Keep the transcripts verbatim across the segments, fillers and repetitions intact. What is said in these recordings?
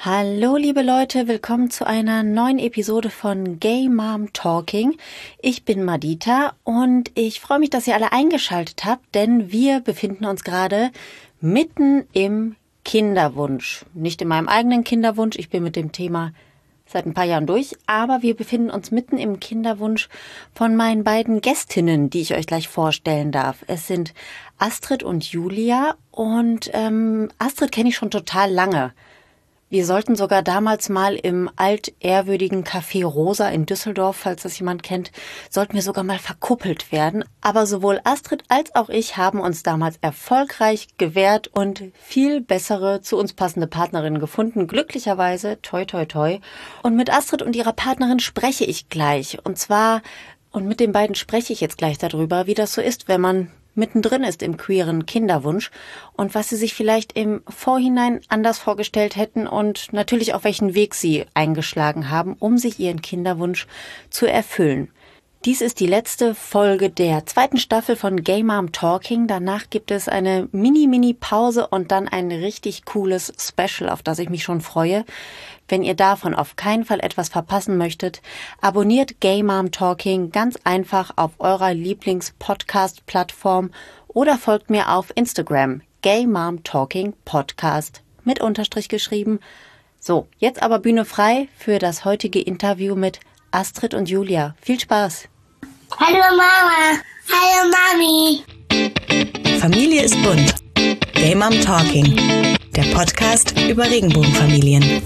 Hallo liebe Leute, willkommen zu einer neuen Episode von Gay Mom Talking. Ich bin Madita und ich freue mich, dass ihr alle eingeschaltet habt, denn wir befinden uns gerade mitten im Kinderwunsch. Nicht in meinem eigenen Kinderwunsch, ich bin mit dem Thema seit ein paar Jahren durch, aber wir befinden uns mitten im Kinderwunsch von meinen beiden Gästinnen, die ich euch gleich vorstellen darf. Es sind Astrid und Julia und ähm, Astrid kenne ich schon total lange. Wir sollten sogar damals mal im altehrwürdigen Café Rosa in Düsseldorf, falls das jemand kennt, sollten wir sogar mal verkuppelt werden. Aber sowohl Astrid als auch ich haben uns damals erfolgreich gewehrt und viel bessere, zu uns passende Partnerinnen gefunden. Glücklicherweise, toi toi toi. Und mit Astrid und ihrer Partnerin spreche ich gleich. Und zwar, und mit den beiden spreche ich jetzt gleich darüber, wie das so ist, wenn man mittendrin ist im queeren Kinderwunsch und was sie sich vielleicht im Vorhinein anders vorgestellt hätten und natürlich auch welchen Weg sie eingeschlagen haben, um sich ihren Kinderwunsch zu erfüllen. Dies ist die letzte Folge der zweiten Staffel von Gay Mom Talking. Danach gibt es eine Mini-Mini-Pause und dann ein richtig cooles Special, auf das ich mich schon freue. Wenn ihr davon auf keinen Fall etwas verpassen möchtet, abonniert Gay Mom Talking ganz einfach auf eurer Lieblings-Podcast-Plattform oder folgt mir auf Instagram, Gay Mom Talking Podcast mit Unterstrich geschrieben. So, jetzt aber Bühne frei für das heutige Interview mit Astrid und Julia. Viel Spaß! Hallo Mama, hallo Mami. Familie ist bunt. Gay Mom Talking, der Podcast über Regenbogenfamilien.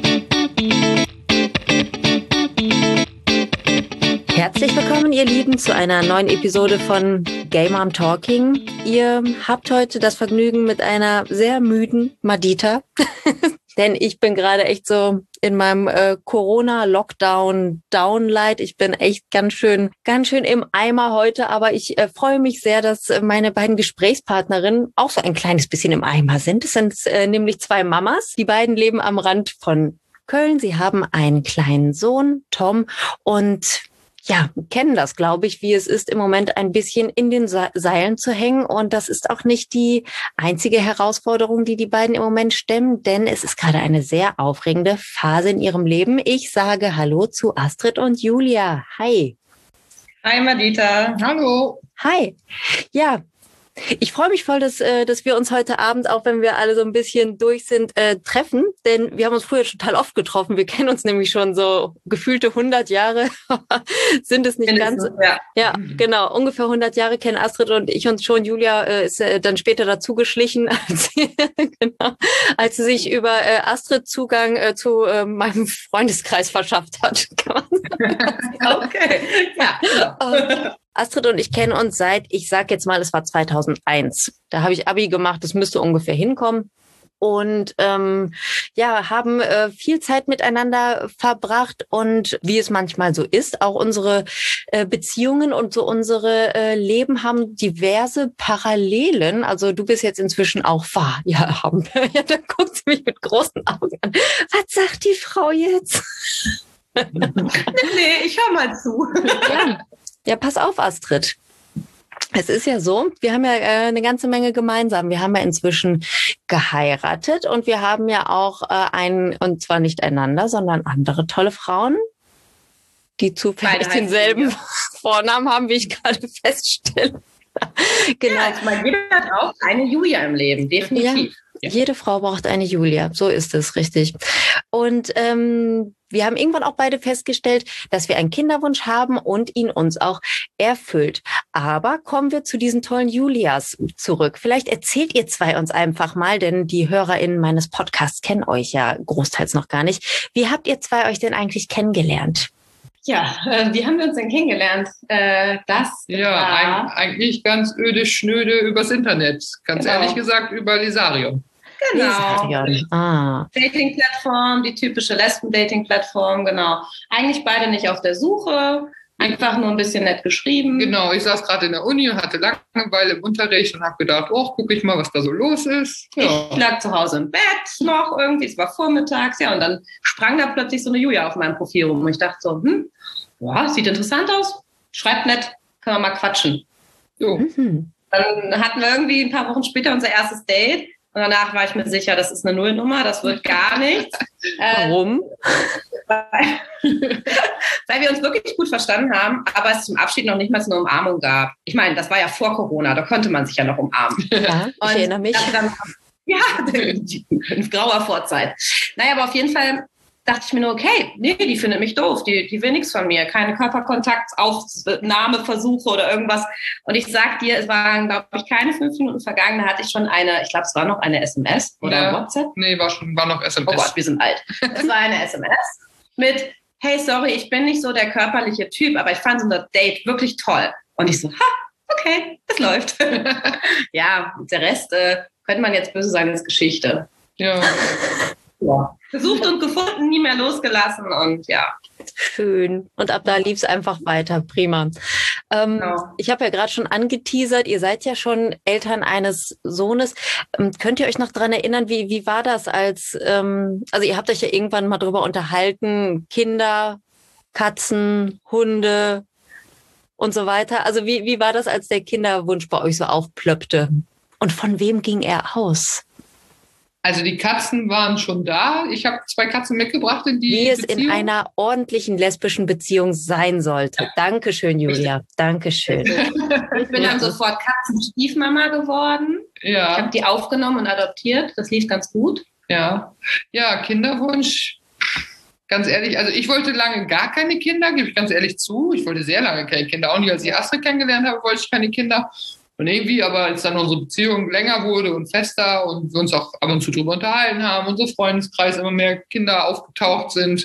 Herzlich willkommen, ihr Lieben, zu einer neuen Episode von Gay Mom Talking. Ihr habt heute das Vergnügen mit einer sehr müden Madita, denn ich bin gerade echt so in meinem äh, Corona-Lockdown-Downlight. Ich bin echt ganz schön, ganz schön im Eimer heute, aber ich äh, freue mich sehr, dass äh, meine beiden Gesprächspartnerinnen auch so ein kleines bisschen im Eimer sind. Es sind äh, nämlich zwei Mamas. Die beiden leben am Rand von Köln. Sie haben einen kleinen Sohn, Tom, und ja, kennen das, glaube ich, wie es ist, im Moment ein bisschen in den Seilen zu hängen. Und das ist auch nicht die einzige Herausforderung, die die beiden im Moment stemmen, denn es ist gerade eine sehr aufregende Phase in ihrem Leben. Ich sage Hallo zu Astrid und Julia. Hi. Hi, Madita. Hallo. Hi. Ja. Ich freue mich voll, dass, dass wir uns heute Abend, auch wenn wir alle so ein bisschen durch sind, äh, treffen. Denn wir haben uns früher total oft getroffen. Wir kennen uns nämlich schon so gefühlte hundert Jahre. Sind es nicht ganz? Ja. ja, genau. Ungefähr hundert Jahre kennen Astrid und ich uns schon. Julia äh, ist äh, dann später dazu geschlichen, als sie, genau, als sie sich über äh, Astrid Zugang äh, zu äh, meinem Freundeskreis verschafft hat. Okay, ja. Und Astrid und ich kennen uns seit, ich sag jetzt mal, es war zweitausendeins. Da habe ich Abi gemacht, das müsste ungefähr hinkommen. Und ähm, ja, haben äh, viel Zeit miteinander verbracht und wie es manchmal so ist, auch unsere äh, Beziehungen und so unsere äh, Leben haben diverse Parallelen. Also du bist jetzt inzwischen auch wahr. Ja, haben wir. Ja, da guckt sie mich mit großen Augen an. Was sagt die Frau jetzt? Nee, ich höre mal zu. Ja. Ja, pass auf, Astrid. Es ist ja so, wir haben ja äh, eine ganze Menge gemeinsam. Wir haben ja inzwischen geheiratet und wir haben ja auch äh, einen, und zwar nicht einander, sondern andere tolle Frauen, die zufällig denselben Vornamen haben, wie ich gerade feststelle. Genau. Ja, also man jeder hat auch eine Julia im Leben, definitiv. Ja, jede Frau braucht eine Julia, so ist es, richtig. Und ähm, wir haben irgendwann auch beide festgestellt, dass wir einen Kinderwunsch haben und ihn uns auch erfüllt. Aber kommen wir zu diesen tollen Julias zurück. Vielleicht erzählt ihr zwei uns einfach mal, denn die HörerInnen meines Podcasts kennen euch ja großteils noch gar nicht. Wie habt ihr zwei euch denn eigentlich kennengelernt? Ja, äh, wie haben wir uns denn kennengelernt? Äh, das Ja, war ein, eigentlich ganz öde, schnöde übers Internet. Ganz Genau. ehrlich gesagt über Lisarium. Genau. Lisarion. Ah. Dating-Plattform, die typische Lesben-Dating-Plattform, genau. Eigentlich beide nicht auf der Suche, einfach nur ein bisschen nett geschrieben. Genau, ich saß gerade in der Uni und hatte Langeweile im Unterricht und habe gedacht, oh, gucke ich mal, was da so los ist. Ja. Ich lag zu Hause im Bett noch irgendwie, es war vormittags, ja, und dann sprang da plötzlich so eine Julia auf meinem Profil rum. Und ich dachte so, hm, ja, sieht interessant aus, schreibt nett, können wir mal quatschen. So. Mhm. Dann hatten wir irgendwie ein paar Wochen später unser erstes Date. Und danach war ich mir sicher, das ist eine Nullnummer, das wird gar nichts. Warum? Weil, weil wir uns wirklich gut verstanden haben, aber es zum Abschied noch nicht mal so eine Umarmung gab. Ich meine, das war ja vor Corona, da konnte man sich ja noch umarmen. Ja, ich Und erinnere mich. Dann, ja, in grauer Vorzeit. Naja, aber auf jeden Fall dachte ich mir nur, okay, nee, die findet mich doof, die, die will nichts von mir, keine Körperkontaktaufnahmeversuche oder irgendwas. Und ich sag dir, es waren, glaube ich, keine fünf Minuten vergangen, da hatte ich schon eine, ich glaube, es war noch eine S M S oder ja. WhatsApp. Nee, war schon, war noch S M S. Oh Gott, wir sind alt. Es war eine S M S mit, hey, sorry, ich bin nicht so der körperliche Typ, aber ich fand unser Date wirklich toll. Und ich so, ha, okay, es läuft. Ja, der Rest, äh, könnte man jetzt böse sagen, ist Geschichte. Ja. Ja. Gesucht und gefunden, nie mehr losgelassen und ja. Schön. Und ab da lief es einfach weiter. Prima. Ähm, Genau. Ich habe ja gerade schon angeteasert, ihr seid ja schon Eltern eines Sohnes. Ähm, könnt ihr euch noch dran erinnern, wie, wie war das als, ähm, also ihr habt euch ja irgendwann mal drüber unterhalten, Kinder, Katzen, Hunde und so weiter. Also wie, wie war das, als der Kinderwunsch bei euch so aufplöppte? Und von wem ging er aus? Also die Katzen waren schon da. Ich habe zwei Katzen mitgebracht in die Wie es Beziehung. in einer ordentlichen lesbischen Beziehung sein sollte. Dankeschön, Julia. Dankeschön. Ich bin dann sofort Katzenstiefmama geworden. Ich Ja, habe die aufgenommen und adoptiert. Das lief ganz gut. ja. Ja, Kinderwunsch. Ganz ehrlich, also ich wollte lange gar keine Kinder, gebe ich ganz ehrlich zu. Ich wollte sehr lange keine Kinder. Auch nicht, als ich Astrid kennengelernt habe, wollte ich keine Kinder. Und irgendwie, aber als dann unsere Beziehung länger wurde und fester und wir uns auch ab und zu drüber unterhalten haben, unser Freundeskreis immer mehr Kinder aufgetaucht sind,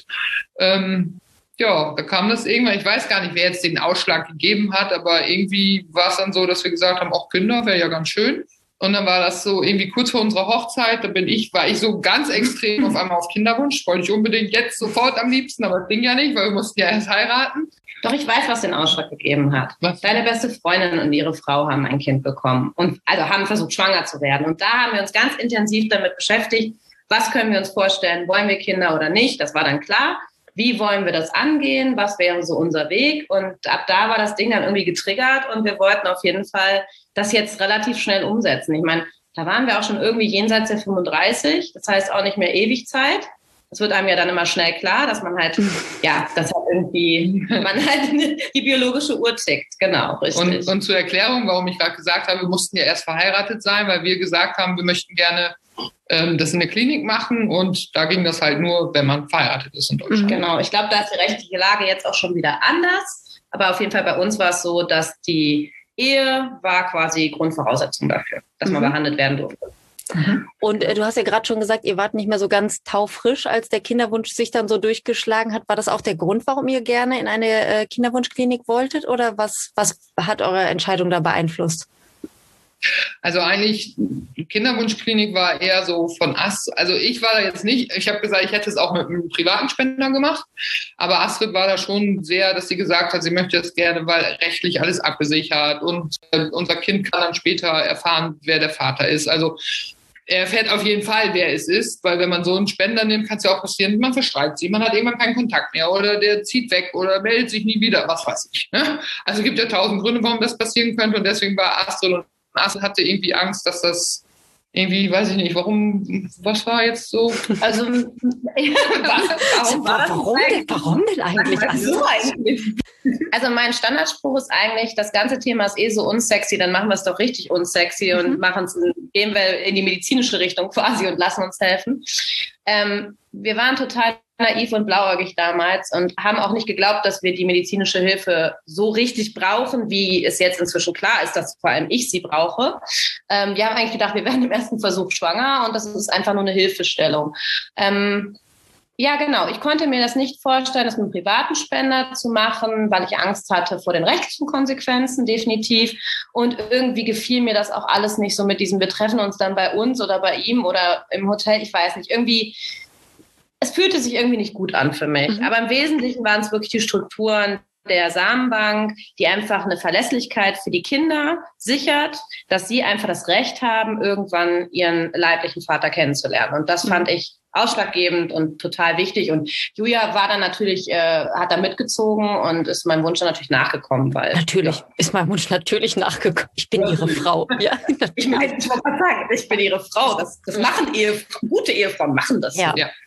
ähm, ja, da kam das irgendwann, ich weiß gar nicht, wer jetzt den Ausschlag gegeben hat, aber irgendwie war es dann so, dass wir gesagt haben, auch Kinder wäre ja ganz schön. Und dann war das so irgendwie kurz vor unserer Hochzeit, da bin ich, war ich so ganz extrem auf einmal auf Kinderwunsch, wollte ich unbedingt jetzt sofort am liebsten, aber das ging ja nicht, weil wir mussten ja erst heiraten. Doch, ich weiß, was den Ausschlag gegeben hat. Was? Deine beste Freundin und ihre Frau haben ein Kind bekommen und also haben versucht, schwanger zu werden. Und da haben wir uns ganz intensiv damit beschäftigt, was können wir uns vorstellen, wollen wir Kinder oder nicht? Das war dann klar. Wie wollen wir das angehen? Was wäre so unser Weg? Und ab da war das Ding dann irgendwie getriggert und wir wollten auf jeden Fall das jetzt relativ schnell umsetzen. Ich meine, da waren wir auch schon irgendwie jenseits der fünfunddreißig. Das heißt auch nicht mehr ewig Zeit. Das wird einem ja dann immer schnell klar, dass man halt, ja, das hat irgendwie, man halt die biologische Uhr tickt. Genau, richtig. Und, und zur Erklärung, warum ich gerade gesagt habe, wir mussten ja erst verheiratet sein, weil wir gesagt haben, wir möchten gerne ähm, das in der Klinik machen und da ging das halt nur, wenn man verheiratet ist in Deutschland. Genau, ich glaube, da ist die rechtliche Lage jetzt auch schon wieder anders. Aber auf jeden Fall bei uns war es so, dass die Ehe war quasi Grundvoraussetzung dafür, dass man Mhm. behandelt werden durfte. Und äh, du hast ja gerade schon gesagt, ihr wart nicht mehr so ganz taufrisch, als der Kinderwunsch sich dann so durchgeschlagen hat. War das auch der Grund, warum ihr gerne in eine äh, Kinderwunschklinik wolltet? Oder was, was hat eure Entscheidung da beeinflusst? Also eigentlich, die Kinderwunschklinik war eher so von Astrid, also ich war da jetzt nicht, ich habe gesagt, ich hätte es auch mit einem privaten Spender gemacht, aber Astrid war da schon sehr, dass sie gesagt hat, sie möchte es gerne, weil rechtlich alles abgesichert und äh, unser Kind kann dann später erfahren, wer der Vater ist. Also er erfährt auf jeden Fall, wer es ist, weil wenn man so einen Spender nimmt, kann es ja auch passieren, man verstreikt sie, man hat irgendwann keinen Kontakt mehr oder der zieht weg oder meldet sich nie wieder, was weiß ich. Ne? Also es gibt ja tausend Gründe, warum das passieren könnte und deswegen war Astrid und Astrid hatte irgendwie Angst, dass das irgendwie, weiß ich nicht, warum, was war jetzt so? Also, warum war das Warum denn, warum denn eigentlich? Was Also, so eigentlich? Also mein Standardspruch ist eigentlich, das ganze Thema ist eh so unsexy, dann machen wir es doch richtig unsexy Mhm. und machen's, gehen wir in die medizinische Richtung quasi und lassen uns helfen. Ähm, wir waren total naiv und blauäugig damals und haben auch nicht geglaubt, dass wir die medizinische Hilfe so richtig brauchen, wie es jetzt inzwischen klar ist, dass vor allem ich sie brauche. Ähm, wir haben eigentlich gedacht, wir werden im ersten Versuch schwanger und das ist einfach nur eine Hilfestellung. Ähm, Ja, genau. Ich konnte mir das nicht vorstellen, das mit einem privaten Spender zu machen, weil ich Angst hatte vor den rechtlichen Konsequenzen, definitiv. Und irgendwie gefiel mir das auch alles nicht so mit diesem, wir treffen uns dann bei uns oder bei ihm oder im Hotel, ich weiß nicht. Irgendwie, es fühlte sich irgendwie nicht gut an für mich. Mhm. Aber im Wesentlichen waren es wirklich die Strukturen der Samenbank, die einfach eine Verlässlichkeit für die Kinder sichert, dass sie einfach das Recht haben, irgendwann ihren leiblichen Vater kennenzulernen. Und das Mhm. fand ich ausschlaggebend und total wichtig. Und Julia war dann natürlich, äh, hat da mitgezogen und ist meinem Wunsch dann natürlich nachgekommen. Weil, natürlich ja. ist mein Wunsch natürlich nachgekommen. Ich bin ihre Frau. Ja, Ich meine, ich wollte mal sagen, ich bin ihre Frau. Das, das machen Ehe, gute Ehefrauen machen das. Ja. Ja.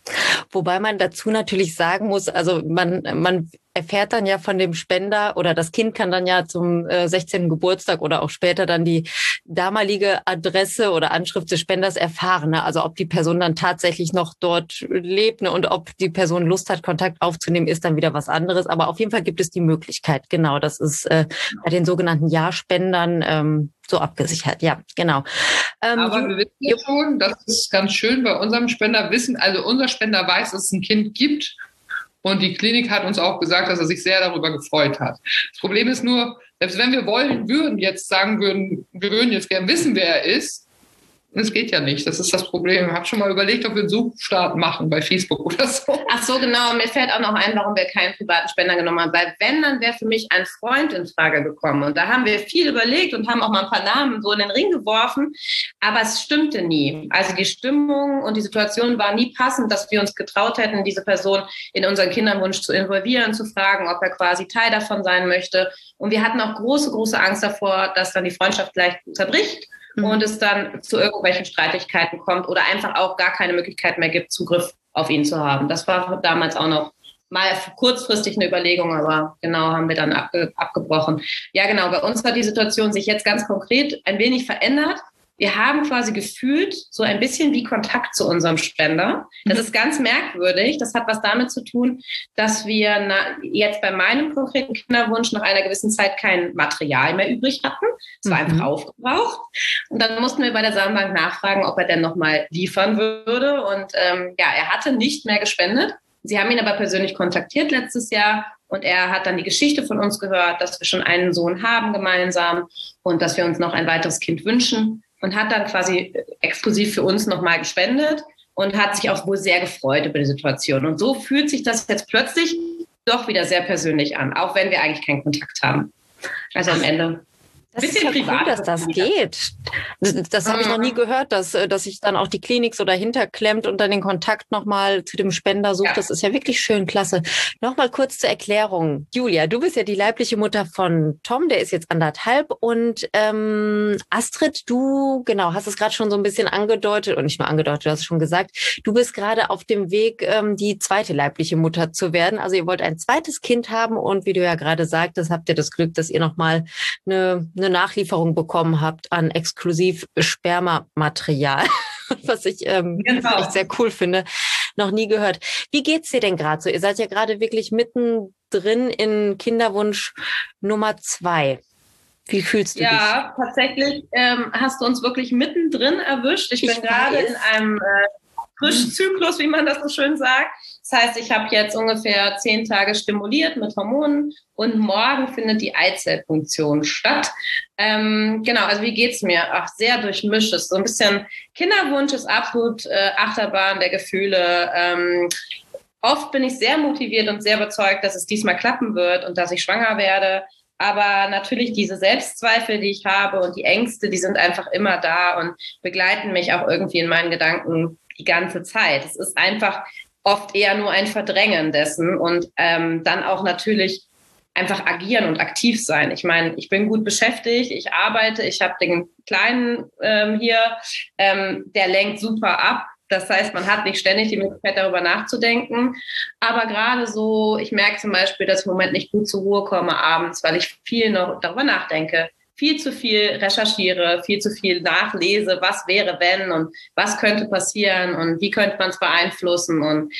Wobei man dazu natürlich sagen muss, also man, man erfährt dann ja von dem Spender oder das Kind kann dann ja zum äh, sechzehnten Geburtstag oder auch später dann die damalige Adresse oder Anschrift des Spenders erfahren. Ne? Also ob die Person dann tatsächlich noch dort lebt, ne? Und ob die Person Lust hat, Kontakt aufzunehmen, ist dann wieder was anderes. Aber auf jeden Fall gibt es die Möglichkeit. Genau, das ist äh, bei den sogenannten Ja-Spendern ähm, so abgesichert. Ja, genau. Ähm, Aber wir wissen ja schon, das ist ganz schön bei unserem Spender wissen, also unser Spender weiß, dass es ein Kind gibt. Und die Klinik hat uns auch gesagt, dass er sich sehr darüber gefreut hat. Das Problem ist nur, selbst wenn wir wollen würden, jetzt sagen würden, wir würden jetzt gerne wissen, wer er ist, das geht ja nicht. Das ist das Problem. Ich habe schon mal überlegt, ob wir einen Suchstart machen bei Facebook oder so. Ach so, genau. Mir fällt auch noch ein, warum wir keinen privaten Spender genommen haben. Weil wenn, dann wäre für mich ein Freund in Frage gekommen. Und da haben wir viel überlegt und haben auch mal ein paar Namen so in den Ring geworfen. Aber es stimmte nie. Also die Stimmung und die Situation war nie passend, dass wir uns getraut hätten, diese Person in unseren Kinderwunsch zu involvieren, zu fragen, ob er quasi Teil davon sein möchte. Und wir hatten auch große, große Angst davor, dass dann die Freundschaft gleich zerbricht. Und es dann zu irgendwelchen Streitigkeiten kommt oder einfach auch gar keine Möglichkeit mehr gibt, Zugriff auf ihn zu haben. Das war damals auch noch mal kurzfristig eine Überlegung, aber genau haben wir dann abge- abgebrochen. Ja, genau, bei uns hat die Situation sich jetzt ganz konkret ein wenig verändert. Wir haben quasi gefühlt so ein bisschen wie Kontakt zu unserem Spender. Das ist ganz merkwürdig. Das hat was damit zu tun, dass wir na, jetzt bei meinem konkreten Kinderwunsch nach einer gewissen Zeit kein Material mehr übrig hatten. Es war mhm. einfach aufgebraucht. Und dann mussten wir bei der Samenbank nachfragen, ob er denn nochmal liefern würde. Und ähm, ja, er hatte nicht mehr gespendet. Sie haben ihn aber persönlich kontaktiert letztes Jahr. Und er hat dann die Geschichte von uns gehört, dass wir schon einen Sohn haben gemeinsam und dass wir uns noch ein weiteres Kind wünschen. Und hat dann quasi exklusiv für uns nochmal gespendet und hat sich auch wohl sehr gefreut über die Situation. Und so fühlt sich das jetzt plötzlich doch wieder sehr persönlich an, auch wenn wir eigentlich keinen Kontakt haben. Also am Ende. Das ist ja privat, cool, dass das geht. Das, das mhm. habe ich noch nie gehört, dass, dass sich dann auch die Klinik so dahinter klemmt und dann den Kontakt nochmal zu dem Spender sucht. Ja. Das ist ja wirklich schön, klasse. Nochmal kurz zur Erklärung. Julia, du bist ja die leibliche Mutter von Tom, der ist jetzt anderthalb. Und ähm, Astrid, du, genau, hast es gerade schon so ein bisschen angedeutet, und nicht nur angedeutet, du hast es schon gesagt, du bist gerade auf dem Weg, ähm, die zweite leibliche Mutter zu werden. Also ihr wollt ein zweites Kind haben und wie du ja gerade sagtest, habt ihr das Glück, dass ihr nochmal eine eine Nachlieferung bekommen habt an exklusiv Spermamaterial, was ich ähm, genau. echt sehr cool finde. Noch nie gehört. Wie geht's dir denn gerade so? Ihr seid ja gerade wirklich mittendrin in Kinderwunsch Nummer zwei. Wie fühlst du ja, dich? Ja, tatsächlich ähm, hast du uns wirklich mittendrin erwischt. Ich, ich bin gerade in einem äh, Frischzyklus, wie man das so schön sagt. Das heißt, ich habe jetzt ungefähr zehn Tage stimuliert mit Hormonen und morgen findet die Eizellfunktion statt. Ähm, genau, also wie geht's mir? Ach, sehr durchmischt. So ein bisschen Kinderwunsch ist absolut äh, Achterbahn der Gefühle. Ähm, oft bin ich sehr motiviert und sehr überzeugt, dass es diesmal klappen wird und dass ich schwanger werde. Aber natürlich diese Selbstzweifel, die ich habe und die Ängste, die sind einfach immer da und begleiten mich auch irgendwie in meinen Gedanken die ganze Zeit. Es ist einfach oft eher nur ein Verdrängen dessen und ähm, dann auch natürlich einfach agieren und aktiv sein. Ich meine, ich bin gut beschäftigt, ich arbeite, ich habe den Kleinen ähm, hier, ähm, der lenkt super ab. Das heißt, man hat nicht ständig die Möglichkeit, darüber nachzudenken. Aber gerade so, ich merke zum Beispiel, dass ich im Moment nicht gut zur Ruhe komme abends, weil ich viel noch darüber nachdenke. Viel zu viel recherchiere, viel zu viel nachlese, was wäre, wenn und was könnte passieren und wie könnte man es beeinflussen. Und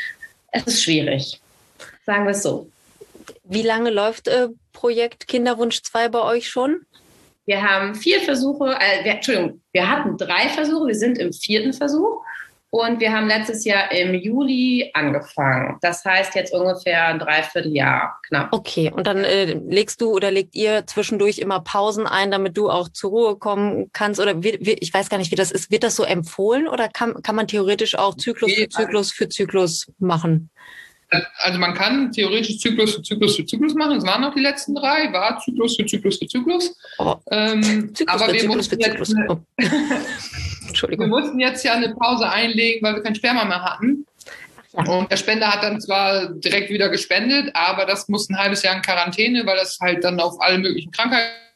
es ist schwierig, sagen wir es so. Wie lange läuft äh, Projekt Kinderwunsch zwei bei euch schon? Wir haben vier Versuche, äh, wir, Entschuldigung, wir hatten drei Versuche, wir sind im vierten Versuch. Und wir haben letztes Jahr im Juli angefangen. Das heißt jetzt ungefähr ein Dreivierteljahr knapp. Okay, und dann äh, legst du oder legt ihr zwischendurch immer Pausen ein, damit du auch zur Ruhe kommen kannst? Oder wie, wie, ich weiß gar nicht, wie das ist. Wird das so empfohlen oder kann, kann man theoretisch auch Zyklus für Zyklus für Zyklus machen? Also man kann theoretisch Zyklus für Zyklus für Zyklus machen. Es waren noch die letzten drei, war Zyklus für Zyklus für Zyklus. Oh. Ähm, Zyklus aber für wir Zyklus für Zyklus. Eine, oh. Entschuldigung. Wir mussten jetzt ja eine Pause einlegen, weil wir kein Sperma mehr hatten. Ach ja. Und der Spender hat dann zwar direkt wieder gespendet, aber das muss ein halbes Jahr in Quarantäne, weil das halt dann auf alle möglichen Krankheiten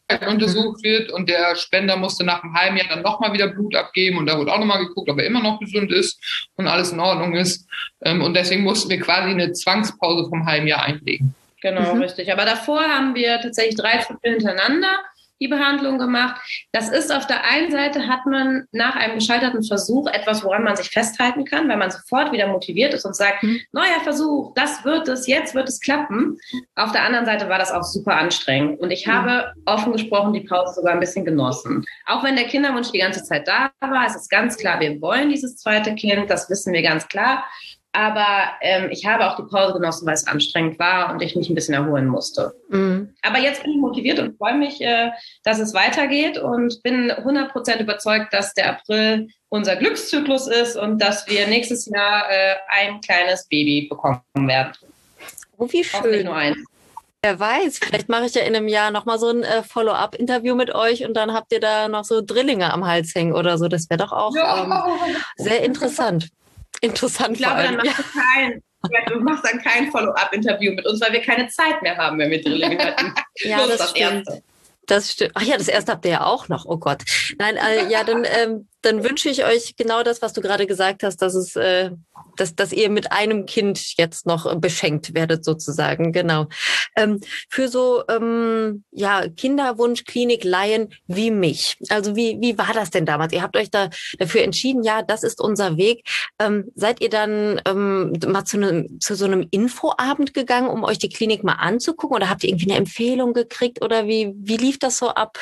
untersucht wird und der Spender musste nach einem halben Jahr dann nochmal wieder Blut abgeben und da wurde auch nochmal geguckt, ob er immer noch gesund ist und alles in Ordnung ist. Und deswegen mussten wir quasi eine Zwangspause vom halben Jahr einlegen. Genau, mhm. richtig. Aber davor haben wir tatsächlich drei Viertel hintereinander die Behandlung gemacht. Das ist auf der einen Seite, hat man nach einem gescheiterten Versuch etwas, woran man sich festhalten kann, weil man sofort wieder motiviert ist und sagt, mhm. neuer Versuch, das wird es, jetzt wird es klappen. Auf der anderen Seite war das auch super anstrengend. Und ich mhm. habe offen gesprochen die Pause sogar ein bisschen genossen. Auch wenn der Kinderwunsch die ganze Zeit da war, es ist ganz klar, wir wollen dieses zweite Kind, das wissen wir ganz klar. Aber ähm, ich habe auch die Pause genossen, weil es anstrengend war und ich mich ein bisschen erholen musste. Mhm. Aber jetzt bin ich motiviert und freue mich, äh, dass es weitergeht und bin hundert Prozent überzeugt, dass der April unser Glückszyklus ist und dass wir nächstes Jahr äh, ein kleines Baby bekommen werden. Oh, wie schön. Nur eins. Wer weiß, vielleicht mache ich ja in einem Jahr nochmal so ein äh, Follow-up-Interview mit euch und dann habt ihr da noch so Drillinge am Hals hängen oder so. Das wäre doch auch ja. ähm, sehr interessant. Interessant. Ich glaube, dann machst du kein, ja, du machst dann kein Follow-up-Interview mit uns, weil wir keine Zeit mehr haben, wenn wir Drillinge hatten. Ja, das, das stimmt. Erste. Das stimmt. Ach ja, das erste habt ihr ja auch noch. Oh Gott. Nein, äh, ja, dann, ähm, dann wünsche ich euch genau das, was du gerade gesagt hast, dass es, äh, dass, dass ihr mit einem Kind jetzt noch beschenkt werdet, sozusagen. Genau. Ähm, für so, ähm, ja, Kinderwunsch-Klinik-Laien wie mich. Also wie, wie war das denn damals? Ihr habt euch da dafür entschieden, ja, das ist unser Weg. Ähm, seid ihr dann ähm, mal zu, ne, zu so einem Infoabend gegangen, um euch die Klinik mal anzugucken? Oder habt ihr irgendwie eine Empfehlung gekriegt? Oder wie, wie lief das so ab?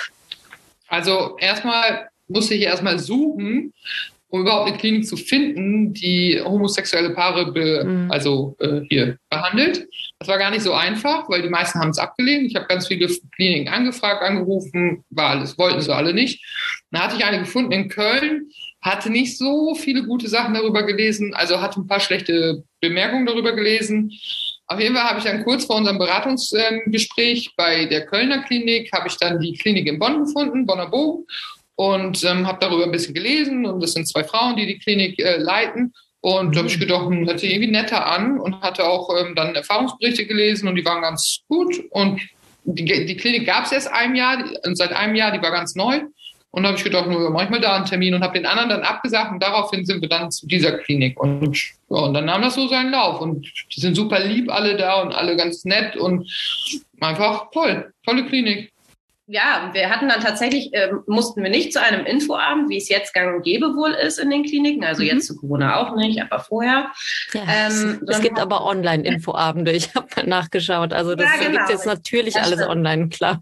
Also erstmal musste ich erstmal suchen, um überhaupt eine Klinik zu finden, die homosexuelle Paare be, mhm. also äh, hier behandelt. Das war gar nicht so einfach, weil die meisten haben es abgelehnt. Ich habe ganz viele Kliniken angefragt, angerufen, war alles, wollten sie alle nicht. Dann hatte ich eine gefunden in Köln, hatte nicht so viele gute Sachen darüber gelesen, also hatte ein paar schlechte Bemerkungen darüber gelesen. Auf jeden Fall habe ich dann kurz vor unserem Beratungsgespräch ähm, bei der Kölner Klinik, habe ich dann die Klinik in Bonn gefunden, Bonner Bogen, und ähm, habe darüber ein bisschen gelesen. Und das sind zwei Frauen, die die Klinik äh, leiten. Und mhm. da habe ich gedacht, hört sich irgendwie netter an und hatte auch ähm, dann Erfahrungsberichte gelesen und die waren ganz gut. Und die, die Klinik gab es erst ein Jahr, und seit einem Jahr, die war ganz neu. Und da habe ich gedacht, nur mach ich mal da einen Termin und habe den anderen dann abgesagt und daraufhin sind wir dann zu dieser Klinik. Und, ja, und dann nahm das so seinen Lauf. Und die sind super lieb alle da und alle ganz nett und einfach toll, tolle Klinik. Ja, wir hatten dann tatsächlich, äh, mussten wir nicht zu einem Infoabend, wie es jetzt gang und gäbe wohl ist in den Kliniken, also mhm. jetzt zu Corona auch nicht, aber vorher. Ja, ähm, es gibt aber Online-Infoabende, ich habe mal nachgeschaut, also das ja, genau. gibt jetzt natürlich das alles stimmt. online, klar.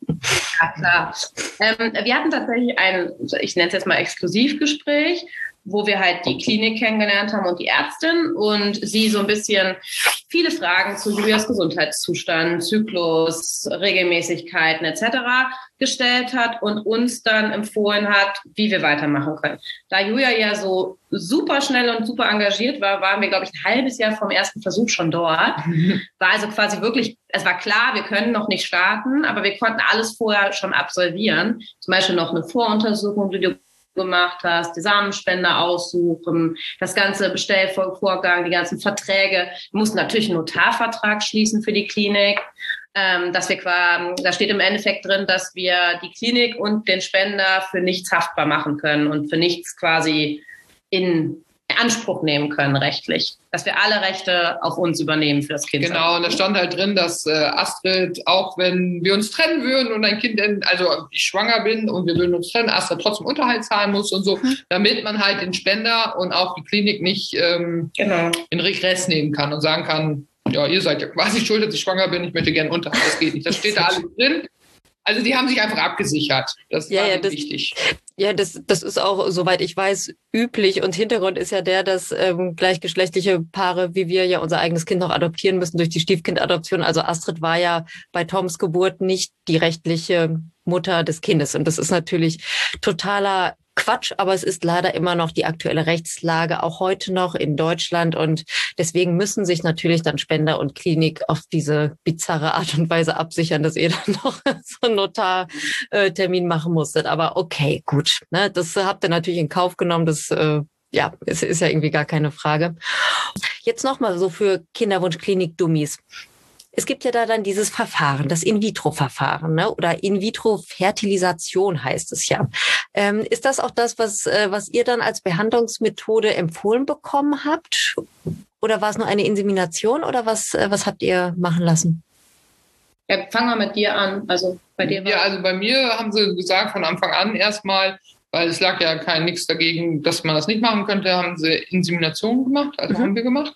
Ja, klar. Ähm, wir hatten tatsächlich ein, ich nenne es jetzt mal Exklusivgespräch, wo wir halt die Klinik kennengelernt haben und die Ärztin und sie so ein bisschen viele Fragen zu Julias Gesundheitszustand, Zyklus, Regelmäßigkeiten et cetera gestellt hat und uns dann empfohlen hat, wie wir weitermachen können. Da Julia ja so super schnell und super engagiert war, waren wir, glaube ich, ein halbes Jahr vom ersten Versuch schon dort. War also quasi wirklich, es war klar, wir können noch nicht starten, aber wir konnten alles vorher schon absolvieren. Zum Beispiel noch eine Voruntersuchung, die du gemacht hast, die Samenspender aussuchen, das ganze Bestellvorgang, die ganzen Verträge. Wir mussten natürlich einen Notarvertrag schließen für die Klinik. Ähm, dass wir quasi, da steht im Endeffekt drin, dass wir die Klinik und den Spender für nichts haftbar machen können und für nichts quasi in Anspruch nehmen können rechtlich. Dass wir alle Rechte auf uns übernehmen für das Kind. Genau, und da stand halt drin, dass äh, Astrid, auch wenn wir uns trennen würden und ein Kind, also ich schwanger bin und wir würden uns trennen, Astrid trotzdem Unterhalt zahlen muss und so, mhm. damit man halt den Spender und auch die Klinik nicht ähm, genau. in Regress nehmen kann und sagen kann, ja, ihr seid ja quasi schuld, dass ich schwanger bin, ich möchte gerne Unterhalt. Das geht nicht. Das steht da alles drin. Also die haben sich einfach abgesichert. Das ja, war ja, das, wichtig. Ja, das, das ist auch, soweit ich weiß, üblich. Und Hintergrund ist ja der, dass ähm, gleichgeschlechtliche Paare wie wir ja unser eigenes Kind noch adoptieren müssen durch die Stiefkindadoption. Also Astrid war ja bei Toms Geburt nicht die rechtliche Mutter des Kindes. Und das ist natürlich totaler Quatsch, aber es ist leider immer noch die aktuelle Rechtslage, auch heute noch in Deutschland. Und deswegen müssen sich natürlich dann Spender und Klinik auf diese bizarre Art und Weise absichern, dass ihr dann noch so einen Notartermin machen musstet. Aber okay, gut. Ne, das habt ihr natürlich in Kauf genommen. Das äh, ja, es ist ja irgendwie gar keine Frage. Jetzt nochmal so für Kinderwunsch-Klinik-Dummies. Es gibt ja da dann dieses Verfahren, das In-vitro-Verfahren, ne? Oder In-vitro-Fertilisation heißt es ja. Ähm, ist das auch das, was, äh, was ihr dann als Behandlungsmethode empfohlen bekommen habt? Oder war es nur eine Insemination oder was, äh, was habt ihr machen lassen? Ja, fangen wir mit dir an. Also bei dir war Ja, also bei mir haben sie gesagt von Anfang an erstmal, weil es lag ja kein nichts dagegen, dass man das nicht machen könnte, haben sie Insemination gemacht, also mhm. haben wir gemacht.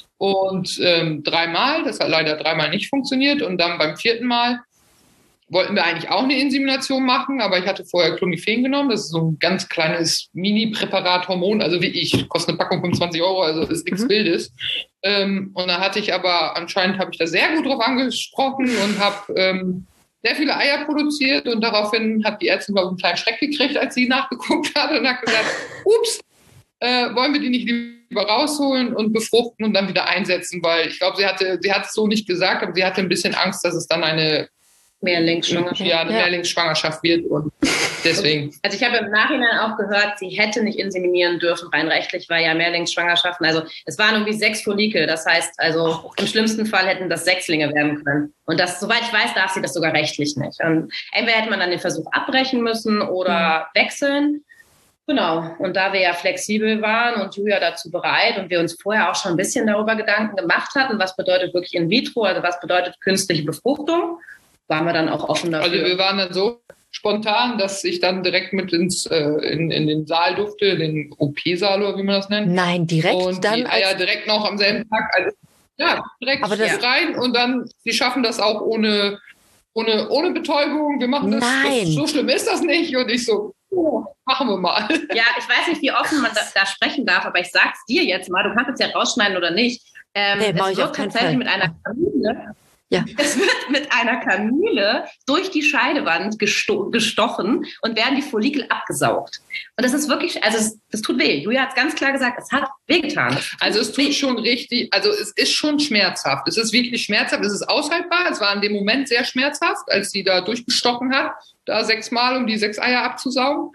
Und ähm, dreimal, das hat leider dreimal nicht funktioniert. Und dann beim vierten Mal wollten wir eigentlich auch eine Insemination machen, aber ich hatte vorher Clomiphen genommen. Das ist so ein ganz kleines Mini-Präparat Hormon, also wie ich, kostet eine Packung fünfundzwanzig Euro, also ist nichts mhm. Wildes. Ähm, und da hatte ich aber, anscheinend habe ich da sehr gut drauf angesprochen und habe ähm, sehr viele Eier produziert. Und daraufhin hat die Ärztin, glaube ich, einen kleinen Schreck gekriegt, als sie nachgeguckt hat und hat gesagt, ups, äh, wollen wir die nicht lieber rausholen und befruchten und dann wieder einsetzen, weil ich glaube, sie hatte, sie hat es so nicht gesagt, aber sie hatte ein bisschen Angst, dass es dann eine Mehrlingsschwangerschaft, ja, eine ja. Mehrlingsschwangerschaft wird und deswegen. Also ich habe im Nachhinein auch gehört, sie hätte nicht inseminieren dürfen, rein rechtlich, weil ja Mehrlingsschwangerschaften, also es waren irgendwie sechs Follikel, das heißt, also im schlimmsten Fall hätten das Sechslinge werden können. Und das, soweit ich weiß, darf sie das sogar rechtlich nicht. Und entweder hätte man dann den Versuch abbrechen müssen oder mhm. wechseln. Genau, und da wir ja flexibel waren und Julia dazu bereit und wir uns vorher auch schon ein bisschen darüber Gedanken gemacht hatten, was bedeutet wirklich in vitro, also was bedeutet künstliche Befruchtung, waren wir dann auch offen dafür. Also wir waren dann so spontan, dass ich dann direkt mit ins äh, in, in den Saal durfte, den O P-Saal oder wie man das nennt. Nein, direkt und dann? Die Eier direkt noch am selben Tag, also ja, direkt aber das rein und dann, sie schaffen das auch ohne, ohne, ohne Betäubung, wir machen das, Nein. das, so schlimm ist das nicht und ich so, oh, machen wir mal. Ja, ich weiß nicht, wie offen man da, da sprechen darf, aber ich sag's dir jetzt mal, du kannst es ja rausschneiden oder nicht. Ähm, nee, es wird tatsächlich mit einer Kanüle, ja. es wird mit einer Kanüle durch die Scheidewand gesto- gestochen und werden die Follikel abgesaugt. Und das ist wirklich, also es, das tut weh. Julia hat es ganz klar gesagt, es hat wehgetan. Also es tut schon richtig, also es ist schon schmerzhaft. Es ist wirklich schmerzhaft, es ist aushaltbar. Es war in dem Moment sehr schmerzhaft, als sie da durchgestochen hat, da sechsmal, um die sechs Eier abzusaugen.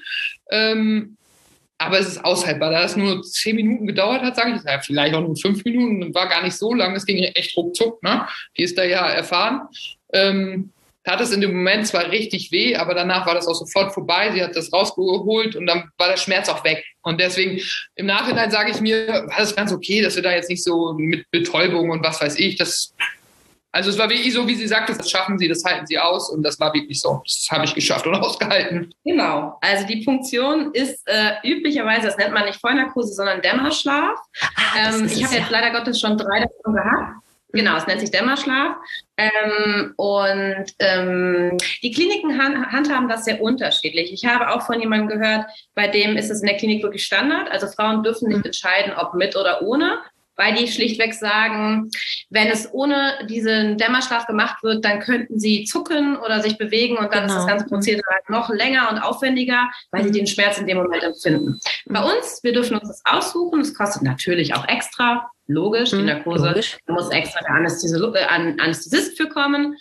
Ähm, aber es ist aushaltbar. Da es nur zehn Minuten gedauert hat, sage ich, ja, vielleicht auch nur fünf Minuten, war gar nicht so lang, es ging echt ruckzuck, ne? Die ist da ja erfahren. Ähm, tat es in dem Moment zwar richtig weh, aber danach war das auch sofort vorbei. Sie hat das rausgeholt und dann war der Schmerz auch weg. Und deswegen im Nachhinein sage ich mir, war das ganz okay, dass wir da jetzt nicht so mit Betäubung und was weiß ich, das Also es war wirklich so, wie sie sagte, das schaffen sie, das halten sie aus und das war wirklich so. Das habe ich geschafft und ausgehalten. Genau, also die Punktion ist äh, üblicherweise, das nennt man nicht Vollnarkose, sondern Dämmerschlaf. Ah, ähm, ich habe jetzt leider Gottes schon drei davon gehabt. Genau, es nennt sich Dämmerschlaf. Ähm, und ähm, die Kliniken han- handhaben das sehr unterschiedlich. Ich habe auch von jemandem gehört, bei dem ist es in der Klinik wirklich Standard. Also Frauen dürfen nicht entscheiden, ob mit oder ohne, weil die schlichtweg sagen, wenn es ohne diesen Dämmerschlaf gemacht wird, dann könnten sie zucken oder sich bewegen und dann genau. ist das ganze Prozedere halt noch länger und aufwendiger, weil sie den Schmerz in dem Moment empfinden. Mhm. Bei uns, wir dürfen uns das aussuchen, es kostet natürlich auch extra, logisch, die Narkose, logisch. Da muss extra der Anästhesi- äh, Anästhesist für kommen.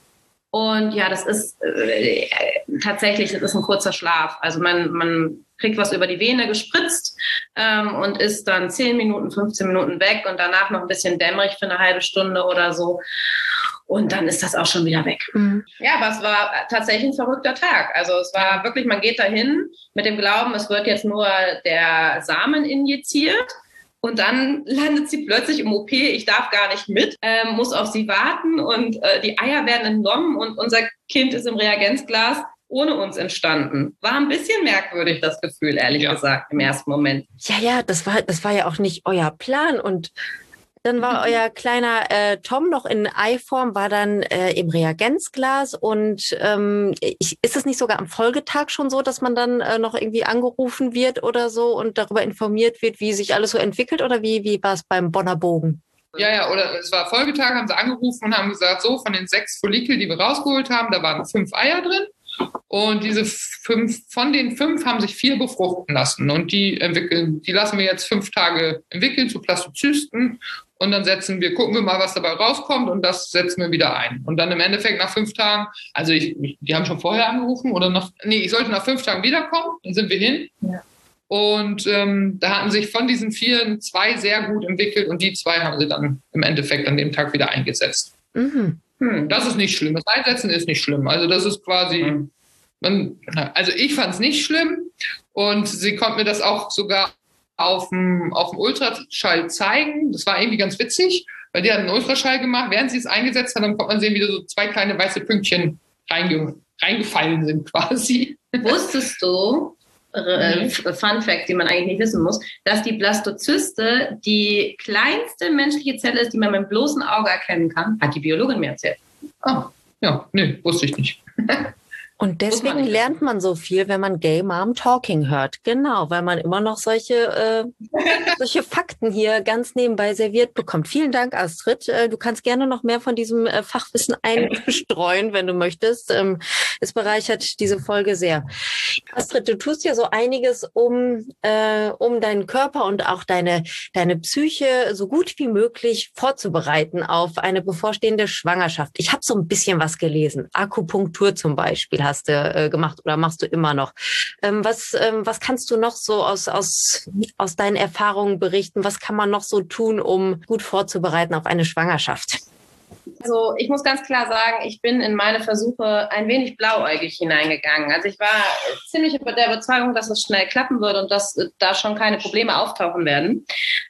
Und ja, das ist äh, tatsächlich, das ist ein kurzer Schlaf. Also man, man kriegt was über die Vene gespritzt ähm, und ist dann zehn Minuten, fünfzehn Minuten weg und danach noch ein bisschen dämmerig für eine halbe Stunde oder so. Und dann ist das auch schon wieder weg. Mhm. Ja, aber es war tatsächlich ein verrückter Tag. Also es war wirklich, man geht dahin mit dem Glauben, es wird jetzt nur der Samen injiziert. Und dann landet sie plötzlich im O P, ich darf gar nicht mit, äh, muss auf sie warten und äh, die Eier werden entnommen und unser Kind ist im Reagenzglas ohne uns entstanden. War ein bisschen merkwürdig, das Gefühl, ehrlich ja. gesagt, im ersten Moment. Ja, ja, das war, das war ja auch nicht euer Plan und dann war euer kleiner äh, Tom noch in Eiform, war dann äh, im Reagenzglas und ähm, ich, ist es nicht sogar am Folgetag schon so, dass man dann äh, noch irgendwie angerufen wird oder so und darüber informiert wird, wie sich alles so entwickelt oder wie, wie war es beim Bonner Bogen? Ja, ja, oder es war Folgetag, haben sie angerufen und haben gesagt, so von den sechs Follikel, die wir rausgeholt haben, da waren fünf Eier drin. Und diese fünf, von den fünf haben sich vier befruchten lassen und die entwickeln, die lassen wir jetzt fünf Tage entwickeln zu Plastozysten und dann setzen wir, gucken wir mal, was dabei rauskommt und das setzen wir wieder ein. Und dann im Endeffekt nach fünf Tagen, also ich, die haben schon vorher angerufen oder noch, nee, ich sollte nach fünf Tagen wiederkommen, dann sind wir hin. Ja. Und ähm, da hatten sich von diesen vier zwei sehr gut entwickelt und die zwei haben sie dann im Endeffekt an dem Tag wieder eingesetzt. Mhm. Hm. Das ist nicht schlimm. Das Einsetzen ist nicht schlimm. Also das ist quasi, mhm. man, also ich fand es nicht schlimm und sie konnte mir das auch sogar auf dem, auf dem Ultraschall zeigen. Das war irgendwie ganz witzig, weil die hat einen Ultraschall gemacht. Während sie es eingesetzt hat, dann konnte man sehen, wie so zwei kleine weiße Pünktchen reinge, reingefallen sind quasi. Wusstest du, äh, Fun Fact, die man eigentlich nicht wissen muss, dass die Blastozyste die kleinste menschliche Zelle ist, die man mit dem bloßen Auge erkennen kann? Hat die Biologin mir erzählt. Ah, ja, nee, wusste ich nicht. Und deswegen lernt man so viel, wenn man Gay Mom Talking hört. Genau, weil man immer noch solche, äh, solche Fakten hier ganz nebenbei serviert bekommt. Vielen Dank, Astrid. Äh, du kannst gerne noch mehr von diesem äh, Fachwissen einstreuen, wenn du möchtest. Ähm, es bereichert diese Folge sehr. Astrid, du tust ja so einiges, um, äh, um deinen Körper und auch deine, deine Psyche so gut wie möglich vorzubereiten auf eine bevorstehende Schwangerschaft. Ich habe so ein bisschen was gelesen. Akupunktur zum Beispiel hast du äh, gemacht oder machst du immer noch. Ähm, was, ähm, was kannst du noch so aus, aus, aus deinen Erfahrungen berichten? Was kann man noch so tun, um gut vorzubereiten auf eine Schwangerschaft? Also ich muss ganz klar sagen, ich bin in meine Versuche ein wenig blauäugig hineingegangen. Also ich war ziemlich über der Überzeugung, dass es schnell klappen würde und dass da schon keine Probleme auftauchen werden.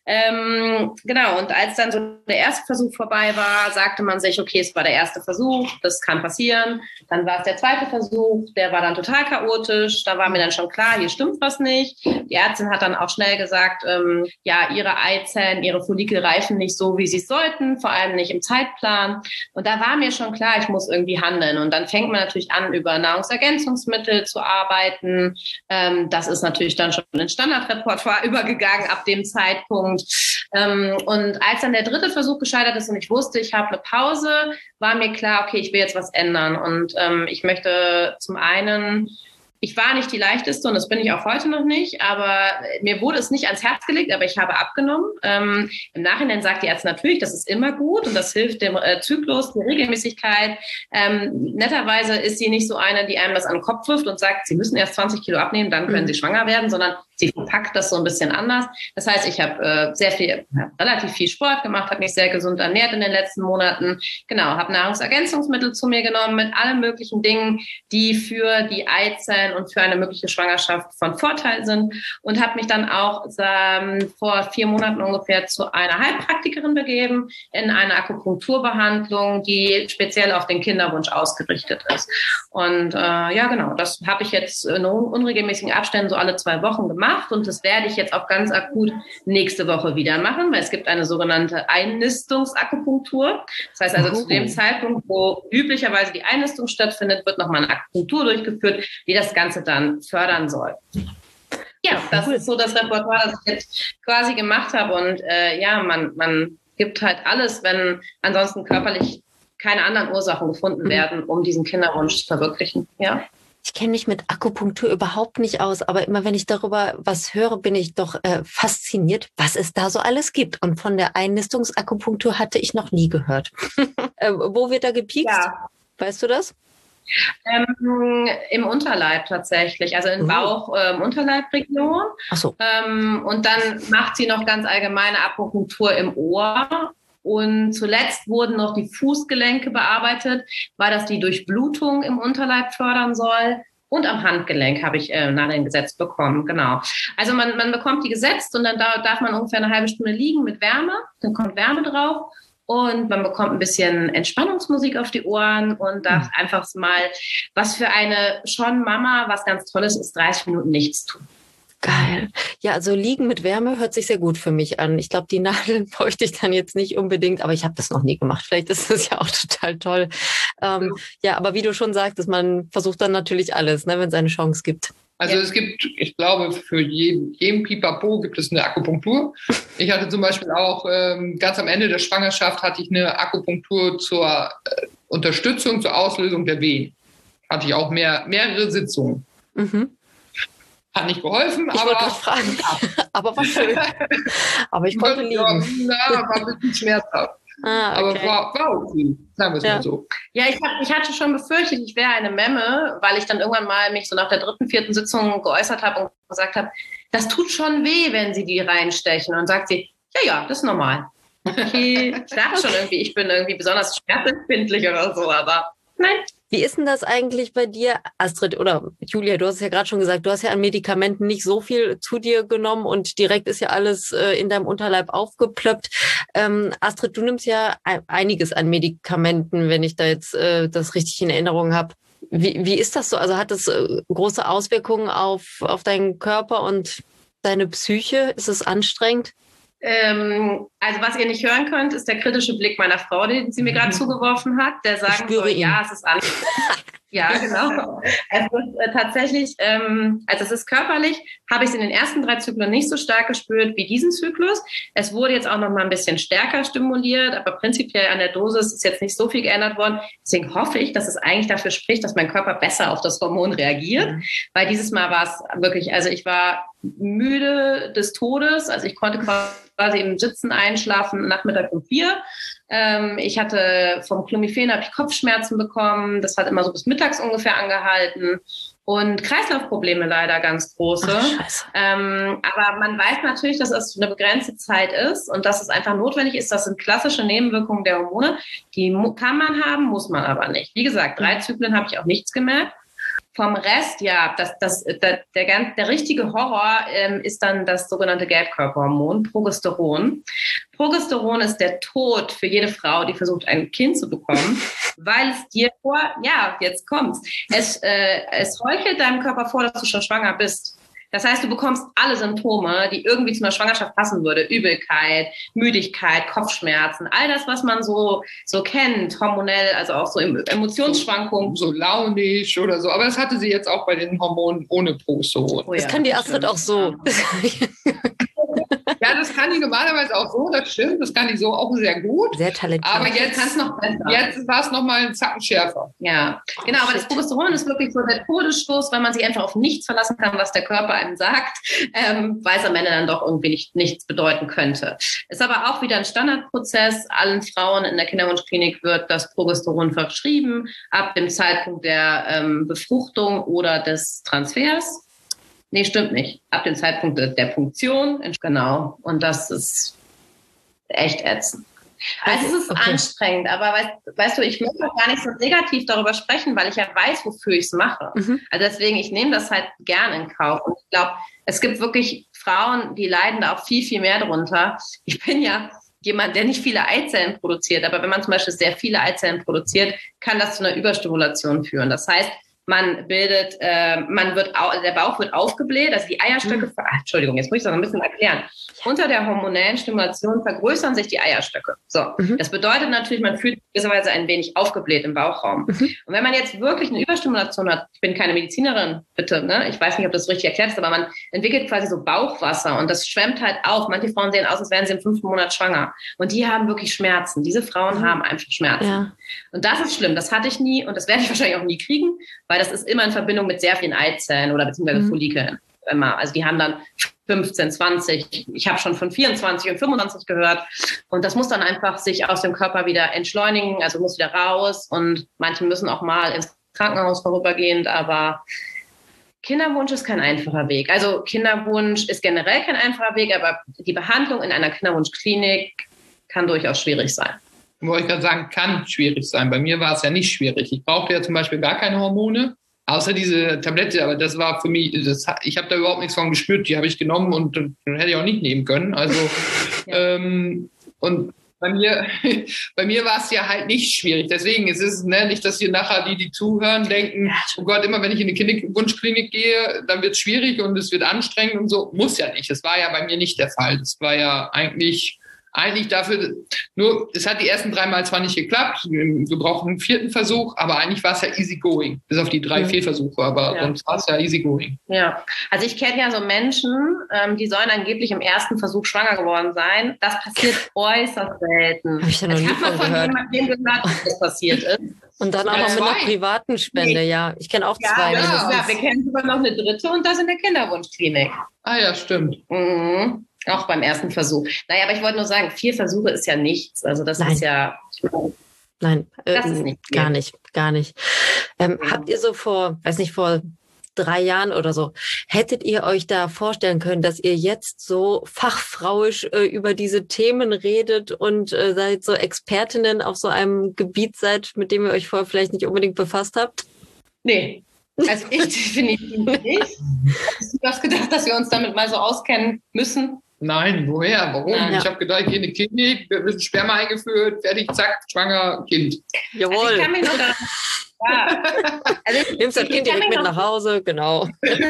Ähm, genau, und als dann so der erste Versuch vorbei war, sagte man sich, okay, es war der erste Versuch, das kann passieren. Dann war es der zweite Versuch, der war dann total chaotisch. Da war mir dann schon klar, hier stimmt was nicht. Die Ärztin hat dann auch schnell gesagt, ähm, ja, ihre Eizellen, ihre Follikel reifen nicht so, wie sie es sollten, vor allem nicht im Zeitplan. Und da war mir schon klar, ich muss irgendwie handeln. Und dann fängt man natürlich an, über Nahrungsergänzungsmittel zu arbeiten. Ähm, das ist natürlich dann schon in Standardrepertoire übergegangen ab dem Zeitpunkt. Ähm, und als dann der dritte Versuch gescheitert ist und ich wusste, ich habe eine Pause, war mir klar, okay, ich will jetzt was ändern. Und ähm, ich möchte zum einen... Ich war nicht die leichteste und das bin ich auch heute noch nicht, aber mir wurde es nicht ans Herz gelegt, aber ich habe abgenommen. Ähm, im Nachhinein sagt die Ärztin natürlich, das ist immer gut und das hilft dem äh, Zyklus, der Regelmäßigkeit. Ähm, netterweise ist sie nicht so eine, die einem das an den Kopf wirft und sagt, Sie müssen erst zwanzig Kilo abnehmen, dann können Sie schwanger werden, sondern sie verpackt das so ein bisschen anders. Das heißt, ich habe äh, sehr viel, ja, relativ viel Sport gemacht, habe mich sehr gesund ernährt in den letzten Monaten. Genau, habe Nahrungsergänzungsmittel zu mir genommen mit allen möglichen Dingen, die für die Eizellen und für eine mögliche Schwangerschaft von Vorteil sind und habe mich dann auch ähm, vor vier Monaten ungefähr zu einer Heilpraktikerin begeben in eine Akupunkturbehandlung, die speziell auf den Kinderwunsch ausgerichtet ist. Und äh, ja, genau, das habe ich jetzt in unregelmäßigen Abständen so alle zwei Wochen gemacht und das werde ich jetzt auch ganz akut nächste Woche wieder machen, weil es gibt eine sogenannte Einnistungsakupunktur. Das heißt also, oh. zu dem Zeitpunkt, wo üblicherweise die Einnistung stattfindet, wird nochmal eine Akupunktur durchgeführt, die das Ganze dann fördern soll. Ja, das ist so das Repertoire, das ich jetzt quasi gemacht habe. Und äh, ja, man, man gibt halt alles, wenn ansonsten körperlich keine anderen Ursachen gefunden werden, um diesen Kinderwunsch zu verwirklichen. Ja. Ich kenne mich mit Akupunktur überhaupt nicht aus, aber immer wenn ich darüber was höre, bin ich doch äh, fasziniert, was es da so alles gibt. Und von der Einnistungsakupunktur hatte ich noch nie gehört. äh, wo wird da gepiekst? Ja. Weißt du das? Ähm, Im Unterleib tatsächlich, also in Bauch, ähm, Unterleibregion. Ach so. Ähm, und dann macht sie noch ganz allgemeine Akupunktur im Ohr. Und zuletzt wurden noch die Fußgelenke bearbeitet, weil das die Durchblutung im Unterleib fördern soll. Und am Handgelenk habe ich äh, Nadeln gesetzt bekommen, genau. Also man, man bekommt die gesetzt und dann da, darf man ungefähr eine halbe Stunde liegen mit Wärme. Dann kommt Wärme drauf. Und man bekommt ein bisschen Entspannungsmusik auf die Ohren und darf mhm. einfach mal, was für eine schon Mama, was ganz Tolles ist, dreißig Minuten nichts tun. Geil. Ja, also liegen mit Wärme hört sich sehr gut für mich an. Ich glaube, die Nadeln bräuchte ich dann jetzt nicht unbedingt, aber ich habe das noch nie gemacht. Vielleicht ist das ja auch total toll. Ähm, ja, aber wie du schon sagtest, man versucht dann natürlich alles, ne, wenn es eine Chance gibt. Also ja. Es gibt, ich glaube, für jeden, jeden Pipapo gibt es eine Akupunktur. Ich hatte zum Beispiel auch ähm, ganz am Ende der Schwangerschaft hatte ich eine Akupunktur zur äh, Unterstützung, zur Auslösung der Wehen. Hatte ich auch mehr, mehrere Sitzungen. Mhm. Hat nicht geholfen, ich aber... fragen. aber war schön. Aber ich konnte liegen. Ja, war ein bisschen schmerzhaft. Ah, okay. Aber war, war okay, sagen wir es ja. mal so. Ja, ich, hab, ich hatte schon befürchtet, ich wäre eine Memme, weil ich dann irgendwann mal mich so nach der dritten, vierten Sitzung geäußert habe und gesagt habe, das tut schon weh, wenn Sie die reinstechen. Und sagt sie, ja, ja, das ist normal. Okay, ich dachte schon irgendwie, ich bin irgendwie besonders schmerzempfindlich oder so, aber nein. Wie ist denn das eigentlich bei dir, Astrid oder Julia? Du hast es ja gerade schon gesagt, du hast ja an Medikamenten nicht so viel zu dir genommen und direkt ist ja alles äh, in deinem Unterleib aufgeplöppt. Ähm, Astrid, du nimmst ja einiges an Medikamenten, wenn ich da jetzt äh, das richtig in Erinnerung habe. Wie, wie ist das so? Also hat das äh, große Auswirkungen auf, auf deinen Körper und deine Psyche? Ist es anstrengend? Ähm, also was ihr nicht hören könnt, ist der kritische Blick meiner Frau, den sie mir gerade zugeworfen hat, der sagen soll, ihn. ja, es ist anstrengend. Ja, genau. Es ist äh, tatsächlich, ähm, also es ist körperlich, habe ich es in den ersten drei Zyklen nicht so stark gespürt wie diesen Zyklus. Es wurde jetzt auch noch mal ein bisschen stärker stimuliert, aber prinzipiell an der Dosis ist jetzt nicht so viel geändert worden. Deswegen hoffe ich, dass es eigentlich dafür spricht, dass mein Körper besser auf das Hormon reagiert, mhm. weil dieses Mal war es wirklich, also ich war müde des Todes, also ich konnte quasi im Sitzen einschlafen, Nachmittag um vier. Ähm, ich hatte vom Clomiphen habe ich Kopfschmerzen bekommen. Das hat immer so bis mittags ungefähr angehalten. Und Kreislaufprobleme leider ganz große. Ach, ähm, aber man weiß natürlich, dass es eine begrenzte Zeit ist und dass es einfach notwendig ist. Das sind klassische Nebenwirkungen der Hormone. Die kann man haben, muss man aber nicht. Wie gesagt, drei Zyklen habe ich auch nichts gemerkt. Vom Rest, ja, das, das, der, der, der, der richtige Horror ähm, ist dann das sogenannte Gelbkörperhormon, Progesteron. Progesteron ist der Tod für jede Frau, die versucht, ein Kind zu bekommen, weil es dir vor, ja, jetzt kommt's, es, äh, es heuchelt deinem Körper vor, dass du schon schwanger bist. Das heißt, du bekommst alle Symptome, die irgendwie zu einer Schwangerschaft passen würde. Übelkeit, Müdigkeit, Kopfschmerzen, all das, was man so, so kennt, hormonell, also auch so Emotionsschwankungen. So, so launisch oder so. Aber das hatte sie jetzt auch bei den Hormonen ohne Progesteron. Oh ja, das kann die Astrid auch so. Ja, das kann die normalerweise auch so, das stimmt. Das kann die so auch sehr gut. Sehr talentiert. Aber jetzt, jetzt war es nochmal einen Zacken schärfer. Ja, genau. Aber das Progesteron ist wirklich so der Todesstoß, weil man sich einfach auf nichts verlassen kann, was der Körper einem sagt, ähm, weil es am Ende dann doch irgendwie nicht, nichts bedeuten könnte. Ist aber auch wieder ein Standardprozess. Allen Frauen in der Kinderwunschklinik wird das Progesteron verschrieben ab dem Zeitpunkt der ähm, Befruchtung oder des Transfers. Nee, stimmt nicht. Ab dem Zeitpunkt der Punktion. Genau. Und das ist echt ätzend. Also es ist okay. Anstrengend, aber weißt, weißt du, ich möchte auch gar nicht so negativ darüber sprechen, weil ich ja weiß, wofür ich es mache. Mhm. Also deswegen, ich nehme das halt gern in Kauf. Und ich glaube, es gibt wirklich Frauen, die leiden da auch viel, viel mehr drunter. Ich bin ja jemand, der nicht viele Eizellen produziert, aber wenn man zum Beispiel sehr viele Eizellen produziert, kann das zu einer Überstimulation führen. Das heißt, man bildet, äh, man wird, au- der Bauch wird aufgebläht, also die Eierstöcke, mhm. ach, Entschuldigung, jetzt muss ich das noch ein bisschen erklären. Unter der hormonellen Stimulation vergrößern sich die Eierstöcke. So, mhm. das bedeutet natürlich, man fühlt sich gewisserweise ein wenig aufgebläht im Bauchraum. Mhm. Und wenn man jetzt wirklich eine Überstimulation hat, ich bin keine Medizinerin, bitte, ne? Ich weiß nicht, ob das richtig erklärt ist, aber man entwickelt quasi so Bauchwasser und das schwemmt halt auf. Manche Frauen sehen aus, als wären sie im fünften Monat schwanger. Und die haben wirklich Schmerzen. Diese Frauen mhm. haben einfach Schmerzen. Ja. Und das ist schlimm. Das hatte ich nie und das werde ich wahrscheinlich auch nie kriegen, weil das ist immer in Verbindung mit sehr vielen Eizellen oder beziehungsweise mhm. Follikeln. Immer. Also die haben dann fünfzehn, zwanzig, ich habe schon von vierundzwanzig und fünfundzwanzig gehört. Und das muss dann einfach sich aus dem Körper wieder entschleunigen, also muss wieder raus. Und manche müssen auch mal ins Krankenhaus vorübergehend, aber Kinderwunsch ist kein einfacher Weg. Also Kinderwunsch ist generell kein einfacher Weg, aber die Behandlung in einer Kinderwunschklinik kann durchaus schwierig sein. Wollte ich gerade sagen, kann schwierig sein. Bei mir war es ja nicht schwierig. Ich brauchte ja zum Beispiel gar keine Hormone, außer diese Tablette. Aber das war für mich, das, ich habe da überhaupt nichts von gespürt. Die habe ich genommen und dann hätte ich auch nicht nehmen können. Also ja. ähm, und bei mir, bei mir war es ja halt nicht schwierig. Deswegen ist es ne, nicht, dass hier nachher die, die zuhören, denken, oh Gott, immer wenn ich in eine Kinderwunschklinik gehe, dann wird es schwierig und es wird anstrengend und so. Muss ja nicht. Das war ja bei mir nicht der Fall. Das war ja eigentlich... Eigentlich dafür, nur es hat die ersten drei Mal zwar nicht geklappt, wir brauchen einen vierten Versuch, aber eigentlich war es ja easy going, bis auf die drei, vier Versuche, aber ja. sonst war es ja easy going. Ja, also ich kenne ja so Menschen, ähm, die sollen angeblich im ersten Versuch schwanger geworden sein. Das passiert äußerst selten. Habe ich ja noch nie von gehört. Jemandem gehört, dass das passiert ist. Und dann auch noch mit einer privaten Spende, ja. Ich kenne auch ja, zwei. Ja, ja, wir kennen sogar noch eine dritte und das in der Kinderwunschklinik. Ah ja, stimmt. Mhm. Auch beim ersten Versuch. Naja, aber ich wollte nur sagen, vier Versuche ist ja nichts. Also das Nein. ist ja... Nein, das äh, ist nicht gar nicht, gar nicht. Ähm, ja. Habt ihr so vor, weiß nicht, vor drei Jahren oder so. Hättet ihr euch da vorstellen können, dass ihr jetzt so fachfrauisch äh, über diese Themen redet und äh, seid so Expertinnen auf so einem Gebiet seid, mit dem ihr euch vorher vielleicht nicht unbedingt befasst habt? Nee, also ich definitiv nicht. Hast du das gedacht, dass wir uns damit mal so auskennen müssen? Nein, woher? Warum? Ja. Ich habe gedacht, ich gehe in die Klinik, wird ein bisschen Sperma eingeführt, fertig, zack, schwanger, Kind. Jawohl. Also ich kann mich noch daran, ja. Also ich, Nimmst das ich Kind kann direkt mich mit noch- nach Hause, genau.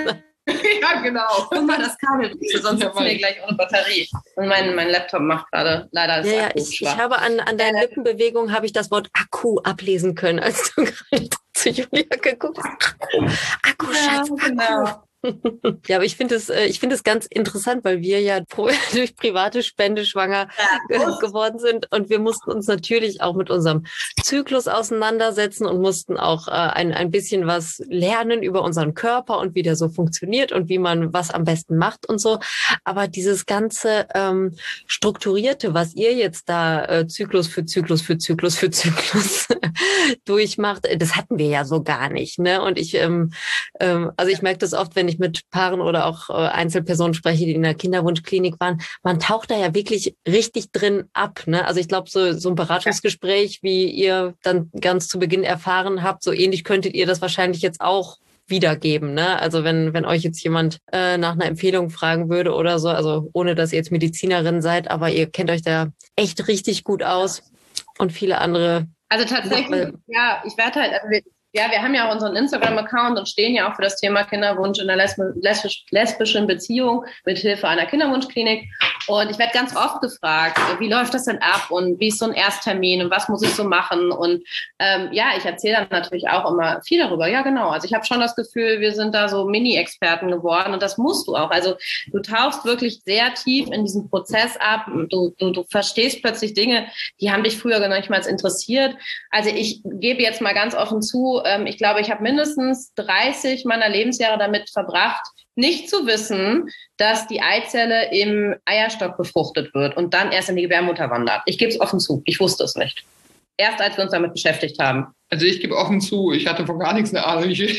Ja, genau. Guck mal, das Kabel, sonst sitzen wir gleich ohne Batterie. Und mein, mein Laptop macht gerade leider das Ja, ja, Akku ich, ich schwach. habe an, an deinen Äh, Lippenbewegungen habe ich das Wort Akku ablesen können, als du gerade zu Julia geguckt hast. Akku, Akku, Schatz, Akku. genau. Ja, aber ich finde es, äh, ich finde es ganz interessant, weil wir ja pro- durch private Spende schwanger ge- geworden sind und wir mussten uns natürlich auch mit unserem Zyklus auseinandersetzen und mussten auch äh, ein, ein bisschen was lernen über unseren Körper und wie der so funktioniert und wie man was am besten macht und so. Aber dieses ganze ähm, Strukturierte, was ihr jetzt da äh, Zyklus für Zyklus für Zyklus für Zyklus durchmacht, äh, das hatten wir ja so gar nicht, ne? Und ich, ähm, ähm, also ich merke das oft, wenn ich mit Paaren oder auch äh, Einzelpersonen spreche, die in der Kinderwunschklinik waren, man taucht da ja wirklich richtig drin ab, ne? Also ich glaube, so, so ein Beratungsgespräch, wie ihr dann ganz zu Beginn erfahren habt, so ähnlich könntet ihr das wahrscheinlich jetzt auch wiedergeben, ne? Also wenn, wenn euch jetzt jemand äh, nach einer Empfehlung fragen würde oder so, also ohne, dass ihr jetzt Medizinerin seid, aber ihr kennt euch da echt richtig gut aus und viele andere. Also tatsächlich, ja, ich werde halt, also wir, ja, wir haben ja auch unseren Instagram-Account und stehen ja auch für das Thema Kinderwunsch in der lesb- lesbisch, lesbischen Beziehung mit Hilfe einer Kinderwunschklinik. Und ich werde ganz oft gefragt, wie läuft das denn ab und wie ist so ein Ersttermin und was muss ich so machen? Und ähm, ja, ich erzähle dann natürlich auch immer viel darüber. Ja, genau. Also ich habe schon das Gefühl, wir sind da so Mini-Experten geworden und das musst du auch. Also du tauchst wirklich sehr tief in diesen Prozess ab. Du, du, du verstehst plötzlich Dinge, die haben dich früher gar nicht mal interessiert. Also ich gebe jetzt mal ganz offen zu, ich glaube, ich habe mindestens dreißig meiner Lebensjahre damit verbracht, nicht zu wissen, dass die Eizelle im Eierstock befruchtet wird und dann erst in die Gebärmutter wandert. Ich gebe es offen zu, ich wusste es nicht. Erst als wir uns damit beschäftigt haben. Also ich gebe offen zu, ich hatte von gar nichts eine Ahnung. Ich,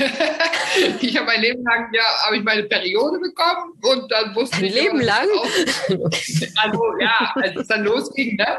ich habe mein Leben lang, ja, habe ich meine Periode bekommen und dann wusste Ein ich... Leben lang? Also ja, als es dann losging, ne?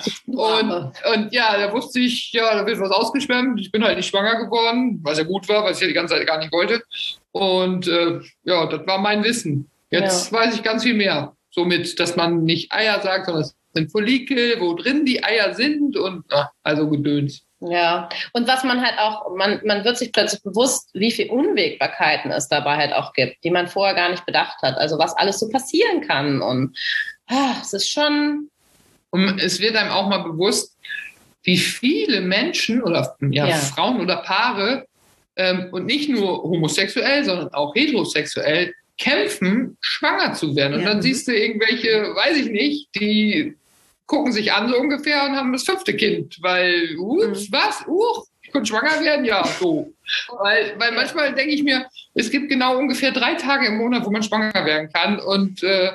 Und, und ja, da wusste ich, ja, da wird was ausgeschwemmt. Ich bin halt nicht schwanger geworden, was ja gut war, was ich ja die ganze Zeit gar nicht wollte. Und äh, ja, das war mein Wissen. Jetzt ja. weiß ich ganz viel mehr. Somit, dass man nicht Eier sagt, sondern es sind Follikel, wo drin die Eier sind und ach, also Gedöns. Ja, und was man halt auch, man, man wird sich plötzlich bewusst, wie viel Unwägbarkeiten es dabei halt auch gibt, die man vorher gar nicht bedacht hat. Also was alles so passieren kann. Und ah, es ist schon... Und es wird einem auch mal bewusst, wie viele Menschen oder ja, ja. Frauen oder Paare ähm, und nicht nur homosexuell, sondern auch heterosexuell kämpfen, schwanger zu werden. Und ja. dann siehst du irgendwelche, weiß ich nicht, die gucken sich an so ungefähr und haben das fünfte Kind, weil, ups, mhm. was, uh, ich konnte schwanger werden, ja, so. Weil, weil manchmal denke ich mir, es gibt genau ungefähr drei Tage im Monat, wo man schwanger werden kann und äh,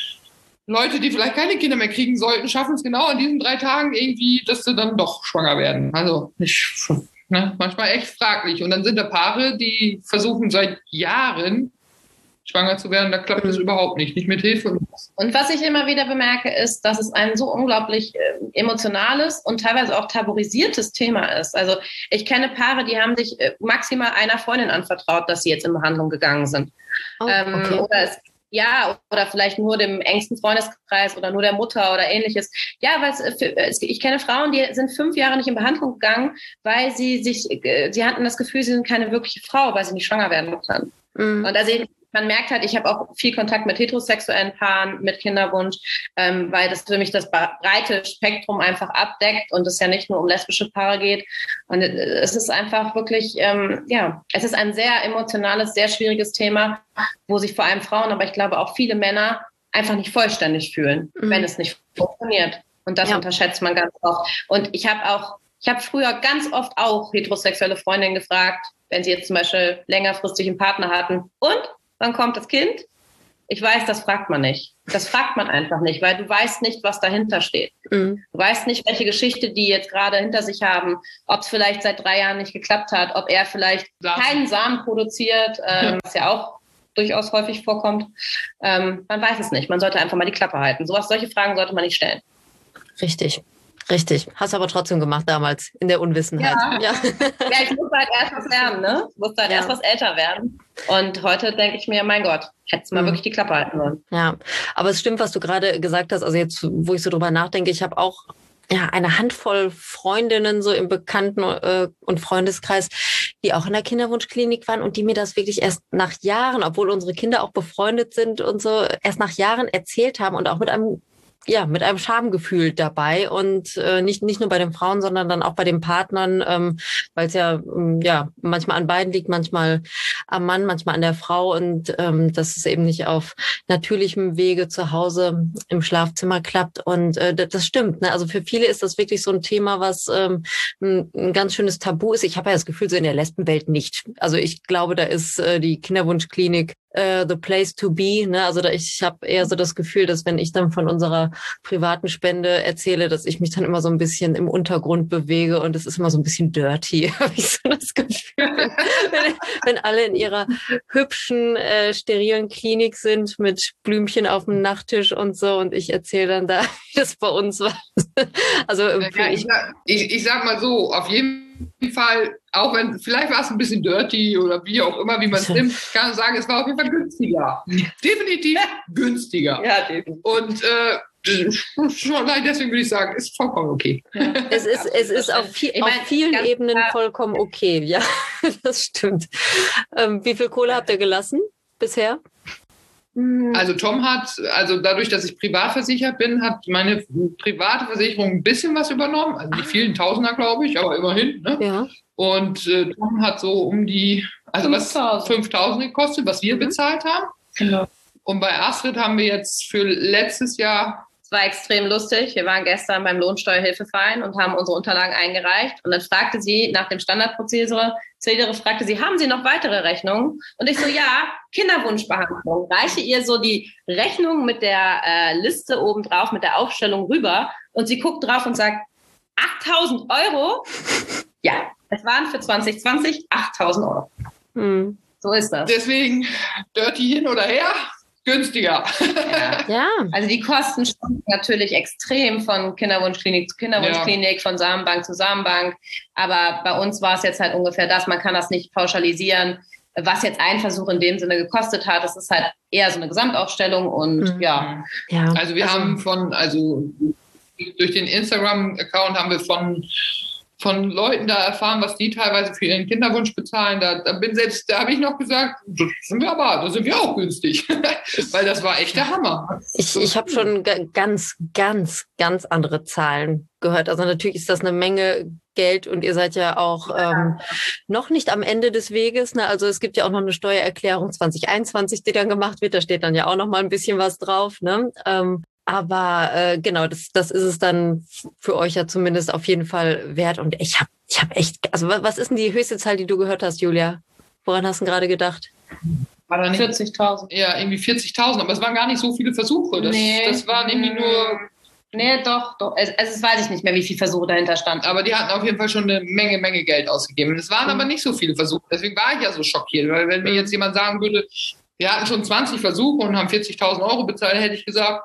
Leute, die vielleicht keine Kinder mehr kriegen sollten, schaffen es genau an diesen drei Tagen irgendwie, dass sie dann doch schwanger werden. Also ich, ne, manchmal echt fraglich. Und dann sind da Paare, die versuchen seit Jahren schwanger zu werden, da klappt es mhm. überhaupt nicht, nicht mit Hilfe. Und was ich immer wieder bemerke, ist, dass es ein so unglaublich äh, emotionales und teilweise auch tabuisiertes Thema ist. Also ich kenne Paare, die haben sich äh, maximal einer Freundin anvertraut, dass sie jetzt in Behandlung gegangen sind. Oh, ähm, okay. Oder es Ja, oder vielleicht nur dem engsten Freundeskreis oder nur der Mutter oder ähnliches. Ja, weil es, ich kenne Frauen, die sind fünf Jahre nicht in Behandlung gegangen, weil sie sich, sie hatten das Gefühl, sie sind keine wirkliche Frau, weil sie nicht schwanger werden können. Mhm. Und also man merkt halt, ich habe auch viel Kontakt mit heterosexuellen Paaren, mit Kinderwunsch, ähm, weil das für mich das breite Spektrum einfach abdeckt und es ja nicht nur um lesbische Paare geht. Und es ist einfach wirklich, ähm, ja, es ist ein sehr emotionales, sehr schwieriges Thema, wo sich vor allem Frauen, aber ich glaube auch viele Männer einfach nicht vollständig fühlen, mhm. wenn es nicht funktioniert. Und das ja. unterschätzt man ganz oft. Und ich habe auch, ich habe früher ganz oft auch heterosexuelle Freundinnen gefragt, wenn sie jetzt zum Beispiel längerfristig einen Partner hatten. Und? Wann kommt das Kind? Ich weiß, das fragt man nicht. Das fragt man einfach nicht, weil du weißt nicht, was dahinter steht. Mhm. Du weißt nicht, welche Geschichte die jetzt gerade hinter sich haben, ob es vielleicht seit drei Jahren nicht geklappt hat, ob er vielleicht Samen. keinen Samen produziert, ähm, was ja auch durchaus häufig vorkommt. Ähm, man weiß es nicht. Man sollte einfach mal die Klappe halten. Sowas, solche Fragen sollte man nicht stellen. Richtig. Richtig. Hast du aber trotzdem gemacht damals, in der Unwissenheit. Ja, ja. ja ich musste halt erst was lernen, ne? Ich musste halt ja. erst was älter werden. Und heute denke ich mir, mein Gott, hättest du mal mhm. wirklich die Klappe halten sollen. Ja, aber es stimmt, was du gerade gesagt hast. Also jetzt, wo ich so drüber nachdenke, ich habe auch ja eine Handvoll Freundinnen so im Bekannten- äh, und Freundeskreis, die auch in der Kinderwunschklinik waren und die mir das wirklich erst nach Jahren, obwohl unsere Kinder auch befreundet sind und so, erst nach Jahren erzählt haben und auch mit einem ja, mit einem Schamgefühl dabei und äh, nicht nicht nur bei den Frauen, sondern dann auch bei den Partnern, ähm, weil es ja ähm, ja manchmal an beiden liegt, manchmal am Mann, manchmal an der Frau und ähm, dass es eben nicht auf natürlichem Wege zu Hause im Schlafzimmer klappt und äh, das stimmt. Ne? Also für viele ist das wirklich so ein Thema, was ähm, ein, ein ganz schönes Tabu ist. Ich habe ja das Gefühl, so in der Lesbenwelt nicht. Also ich glaube, da ist äh, die Kinderwunschklinik Uh, the place to be, ne? Also da, ich habe eher so das Gefühl, dass wenn ich dann von unserer privaten Spende erzähle, dass ich mich dann immer so ein bisschen im Untergrund bewege und es ist immer so ein bisschen dirty, habe ich so das Gefühl, wenn, wenn alle in ihrer hübschen, äh, sterilen Klinik sind mit Blümchen auf dem Nachttisch und so und ich erzähle dann da, wie das bei uns war. Also ja, ich, ich, ich sag mal so, auf jeden Fall, auch wenn, vielleicht war es ein bisschen dirty oder wie auch immer, wie man es nimmt, kann ich sagen, es war auf jeden Fall günstiger. Definitiv günstiger. Ja, definitiv. Und äh, schon allein deswegen würde ich sagen, ist vollkommen okay. Ja. Es ist, es ist auf, viel, ich mein, auf vielen Ebenen klar. vollkommen okay. Ja, das stimmt. Ähm, wie viel Kohle habt ihr gelassen bisher? Also Tom hat, also dadurch, dass ich privat versichert bin, hat meine private Versicherung ein bisschen was übernommen. Also nicht vielen Tausender, glaube ich, aber immerhin. Ne? Ja. Und äh, Tom hat so um die, also fünftausend. Was fünftausend gekostet, was wir mhm. bezahlt haben. Genau. Und bei Astrid haben wir jetzt für letztes Jahr... Es war extrem lustig. Wir waren gestern beim Lohnsteuerhilfeverein und haben unsere Unterlagen eingereicht. Und dann fragte sie nach dem Standardprozedere, fragte sie, haben Sie noch weitere Rechnungen? Und ich so, ja, Kinderwunschbehandlung. Reiche ihr so die Rechnung mit der äh, Liste oben drauf, mit der Aufstellung rüber. Und sie guckt drauf und sagt, achttausend Euro? Ja, es waren für zwanzig zwanzig achttausend Euro. Hm. So ist das. Deswegen, dirty hin oder her, günstiger. Ja. ja. Also die Kosten schwanken natürlich extrem von Kinderwunschklinik zu Kinderwunschklinik, ja. von Samenbank zu Samenbank. Aber bei uns war es jetzt halt ungefähr das. Man kann das nicht pauschalisieren, was jetzt ein Versuch in dem Sinne gekostet hat. Das ist halt eher so eine Gesamtaufstellung und mhm. ja. ja. Also wir also, haben von, also durch den Instagram-Account haben wir von von Leuten da erfahren, was die teilweise für ihren Kinderwunsch bezahlen. Da, da bin selbst, da habe ich noch gesagt, das sind wir aber, da sind wir auch günstig. Weil das war echt der Hammer. Ich, ich habe schon ganz, ganz, ganz andere Zahlen gehört. Also natürlich ist das eine Menge Geld und ihr seid ja auch ähm, noch nicht am Ende des Weges. Ne? Also es gibt ja auch noch eine Steuererklärung zwanzig einundzwanzig, die dann gemacht wird. Da steht dann ja auch noch mal ein bisschen was drauf. Ne? Ähm, Aber äh, genau, das, das ist es dann für euch ja zumindest auf jeden Fall wert. Und ich habe ich hab echt, also was ist denn die höchste Zahl, die du gehört hast, Julia? Woran hast du gerade gedacht? War da nicht vierzigtausend. Ja, irgendwie vierzigtausend, aber es waren gar nicht so viele Versuche. Das, nee. das waren irgendwie nur... Nee, doch, doch. Also es weiß ich nicht mehr, wie viele Versuche dahinter standen. Aber die hatten auf jeden Fall schon eine Menge, Menge Geld ausgegeben. Es waren mhm. aber nicht so viele Versuche. Deswegen war ich ja so schockiert. Weil wenn mir jetzt jemand sagen würde, wir hatten schon zwanzig Versuche und haben vierzigtausend Euro bezahlt, hätte ich gesagt,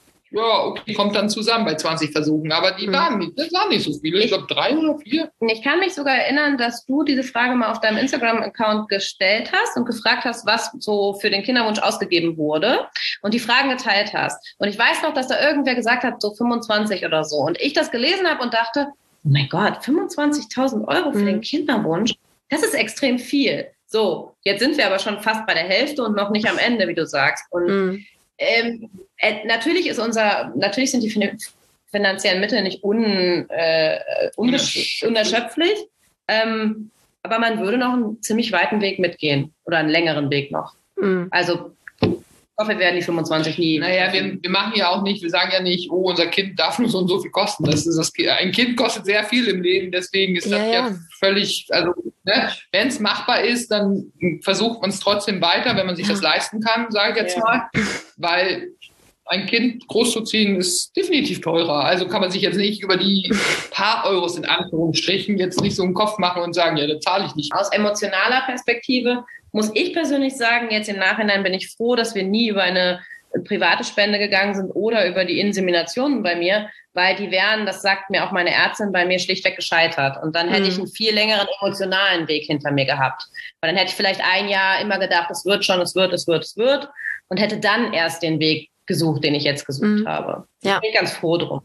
ja, okay, kommt dann zusammen bei zwanzig Versuchen. Aber die mhm. waren nicht, das waren nicht so viele. Ich glaube, drei oder vier. Ich kann mich sogar erinnern, dass du diese Frage mal auf deinem Instagram-Account gestellt hast und gefragt hast, was so für den Kinderwunsch ausgegeben wurde und die Fragen geteilt hast. Und ich weiß noch, dass da irgendwer gesagt hat, so fünfundzwanzig oder so. Und ich das gelesen habe und dachte, oh mein Gott, fünfundzwanzigtausend Euro für mhm. den Kinderwunsch, das ist extrem viel. So, jetzt sind wir aber schon fast bei der Hälfte und noch nicht am Ende, wie du sagst. Und mhm. Ähm, äh, natürlich ist unser, natürlich sind die fin- finanziellen Mittel nicht un, äh, unerschöpflich, unerschöpflich ähm, aber man würde noch einen ziemlich weiten Weg mitgehen oder einen längeren Weg noch. Mhm. Also ich hoffe, wir werden die fünfundzwanzig nie. Naja, wir, wir machen ja auch nicht, wir sagen ja nicht, oh, unser Kind darf nur so und so viel kosten. Das ist das, ein Kind kostet sehr viel im Leben, deswegen ist das ja, ja. ja völlig, also ne, wenn es machbar ist, dann versucht man es trotzdem weiter, wenn man sich ja. das leisten kann, sage ich jetzt ja. mal. Weil ein Kind großzuziehen ist definitiv teurer. Also kann man sich jetzt nicht über die paar Euros in Anführungsstrichen jetzt nicht so einen Kopf machen und sagen, ja, das zahle ich nicht. Aus emotionaler Perspektive muss ich persönlich sagen, jetzt im Nachhinein bin ich froh, dass wir nie über eine private Spende gegangen sind oder über die Inseminationen bei mir, weil die wären, das sagt mir auch meine Ärztin, bei mir schlichtweg gescheitert. Und dann hätte mhm. ich einen viel längeren emotionalen Weg hinter mir gehabt. Weil dann hätte ich vielleicht ein Jahr immer gedacht, es wird schon, es wird, es wird, es wird. Und hätte dann erst den Weg gesucht, den ich jetzt gesucht mhm. habe. Ja. Ich bin ganz froh drum.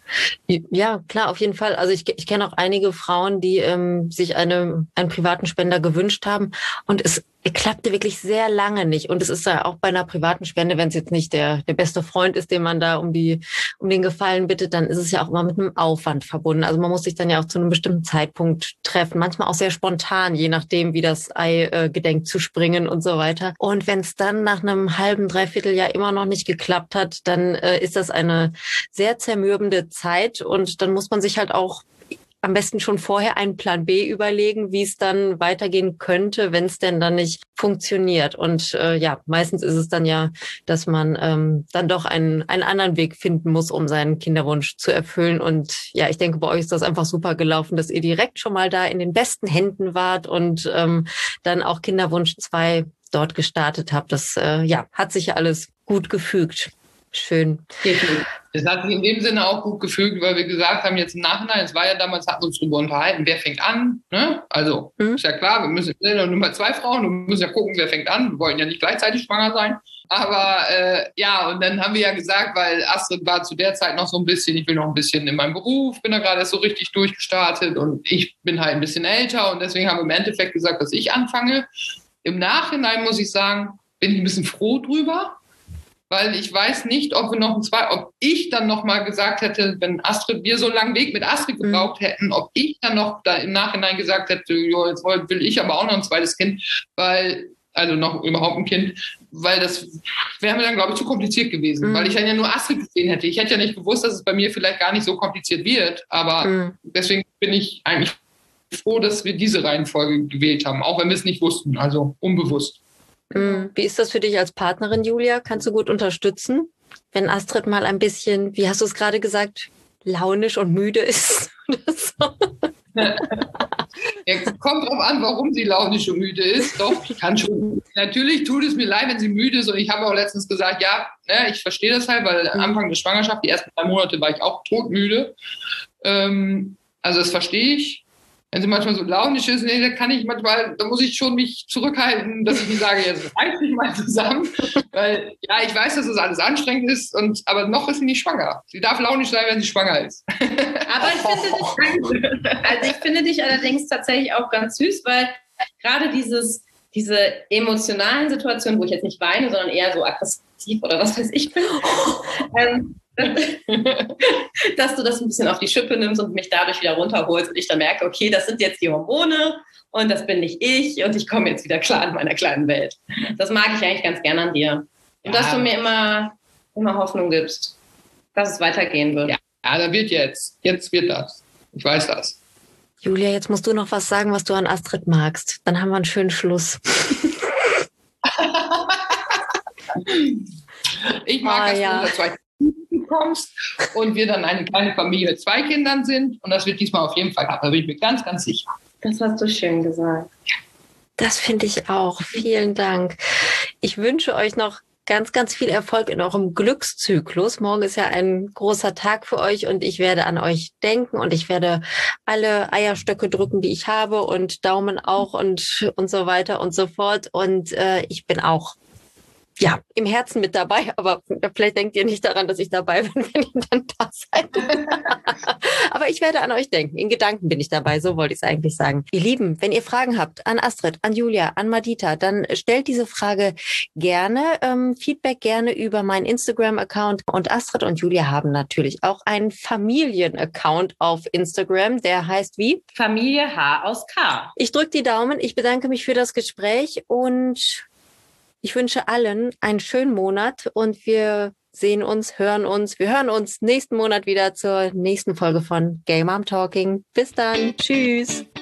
Ja, klar, auf jeden Fall. Also ich, ich kenne auch einige Frauen, die ähm, sich eine, einen privaten Spender gewünscht haben und es klappte wirklich sehr lange nicht. Und es ist ja auch bei einer privaten Spende, wenn es jetzt nicht der, der beste Freund ist, den man da um die, um den Gefallen bittet, dann ist es ja auch immer mit einem Aufwand verbunden. Also man muss sich dann ja auch zu einem bestimmten Zeitpunkt treffen, manchmal auch sehr spontan, je nachdem, wie das Ei äh, gedenkt zu springen und so weiter. Und wenn es dann nach einem halben, dreiviertel Jahr immer noch nicht geklappt hat, dann äh, ist das eine sehr zermürbende Zeit und dann muss man sich halt auch am besten schon vorher einen Plan B überlegen, wie es dann weitergehen könnte, wenn es denn dann nicht funktioniert. Und äh, ja, meistens ist es dann ja, dass man ähm, dann doch einen, einen anderen Weg finden muss, um seinen Kinderwunsch zu erfüllen. Und ja, ich denke, bei euch ist das einfach super gelaufen, dass ihr direkt schon mal da in den besten Händen wart und ähm, dann auch Kinderwunsch zwei dort gestartet habt. Das äh, ja, hat sich ja alles gut gefügt. Schön. Es hat sich in dem Sinne auch gut gefügt, weil wir gesagt haben, jetzt im Nachhinein, es war ja damals, hatten wir uns darüber unterhalten, wer fängt an, ne? Also, mhm. ist ja klar, wir müssen nur mal zwei Frauen und wir müssen ja gucken, wer fängt an. Wir wollen ja nicht gleichzeitig schwanger sein. Aber äh, ja, und dann haben wir ja gesagt, weil Astrid war zu der Zeit noch so ein bisschen, ich will noch ein bisschen in meinem Beruf, bin da gerade erst so richtig durchgestartet und ich bin halt ein bisschen älter und deswegen haben wir im Endeffekt gesagt, dass ich anfange. Im Nachhinein muss ich sagen, bin ich ein bisschen froh drüber. Weil ich weiß nicht, ob wir noch ein zwei, ob ich dann noch mal gesagt hätte, wenn Astrid, wir so einen langen Weg mit Astrid gebraucht hätten, ob ich dann noch da im Nachhinein gesagt hätte, jo, jetzt will ich aber auch noch ein zweites Kind, weil, also noch überhaupt ein Kind, weil das wäre mir dann, glaube ich, zu kompliziert gewesen, mhm. weil ich dann ja nur Astrid gesehen hätte. Ich hätte ja nicht gewusst, dass es bei mir vielleicht gar nicht so kompliziert wird, aber mhm. deswegen bin ich eigentlich froh, dass wir diese Reihenfolge gewählt haben, auch wenn wir es nicht wussten, also unbewusst. Wie ist das für dich als Partnerin, Julia? Kannst du gut unterstützen, wenn Astrid mal ein bisschen, wie hast du es gerade gesagt, launisch und müde ist? Ja, kommt drauf an, warum sie launisch und müde ist. Doch, ich kann schon. Natürlich tut es mir leid, wenn sie müde ist. Und ich habe auch letztens gesagt, ja, ne, ich verstehe das halt, weil am Anfang der Schwangerschaft, die ersten drei Monate, war ich auch todmüde. Ähm, also das verstehe ich. Wenn sie manchmal so launisch ist, nee, da kann ich manchmal, da muss ich schon mich zurückhalten, dass ich nicht sage, jetzt reiß mich mal zusammen. Weil, ja, ich weiß, dass das alles anstrengend ist, und, aber noch ist sie nicht schwanger. Sie darf launisch sein, wenn sie schwanger ist. Aber ich finde dich, also ich finde dich allerdings tatsächlich auch ganz süß, weil gerade dieses, diese emotionalen Situationen, wo ich jetzt nicht weine, sondern eher so aggressiv oder was weiß ich bin, ähm, dass du das ein bisschen auf die Schippe nimmst und mich dadurch wieder runterholst und ich dann merke, okay, das sind jetzt die Hormone und das bin nicht ich und ich komme jetzt wieder klar in meiner kleinen Welt. Das mag ich eigentlich ganz gern an dir. Und ja. Dass du mir immer, immer Hoffnung gibst, dass es weitergehen wird. Ja, ja, da wird jetzt. Jetzt wird das. Ich weiß das. Julia, jetzt musst du noch was sagen, was du an Astrid magst. Dann haben wir einen schönen Schluss. Ich mag, oh, dass ja. du unser zweites kommst und wir dann eine kleine Familie mit zwei Kindern sind, und das wird diesmal auf jeden Fall klappen, da bin ich mir ganz, ganz sicher. Das hast du schön gesagt. Das finde ich auch. Vielen Dank. Ich wünsche euch noch ganz, ganz viel Erfolg in eurem Glückszyklus. Morgen ist ja ein großer Tag für euch und ich werde an euch denken und ich werde alle Eierstöcke drücken, die ich habe, und Daumen auch und, und so weiter und so fort. Und äh, ich bin auch ja, im Herzen mit dabei, aber vielleicht denkt ihr nicht daran, dass ich dabei bin, wenn ihr dann da seid. Aber ich werde an euch denken. In Gedanken bin ich dabei, so wollte ich es eigentlich sagen. Ihr Lieben, wenn ihr Fragen habt an Astrid, an Julia, an Madita, dann stellt diese Frage gerne, ähm, Feedback gerne über meinen Instagram-Account. Und Astrid und Julia haben natürlich auch einen Familien-Account auf Instagram, der heißt wie? Familie H aus K. Ich drücke die Daumen, ich bedanke mich für das Gespräch und ich wünsche allen einen schönen Monat und wir sehen uns, hören uns. Wir hören uns nächsten Monat wieder zur nächsten Folge von Gay Mom Talking. Bis dann. Tschüss.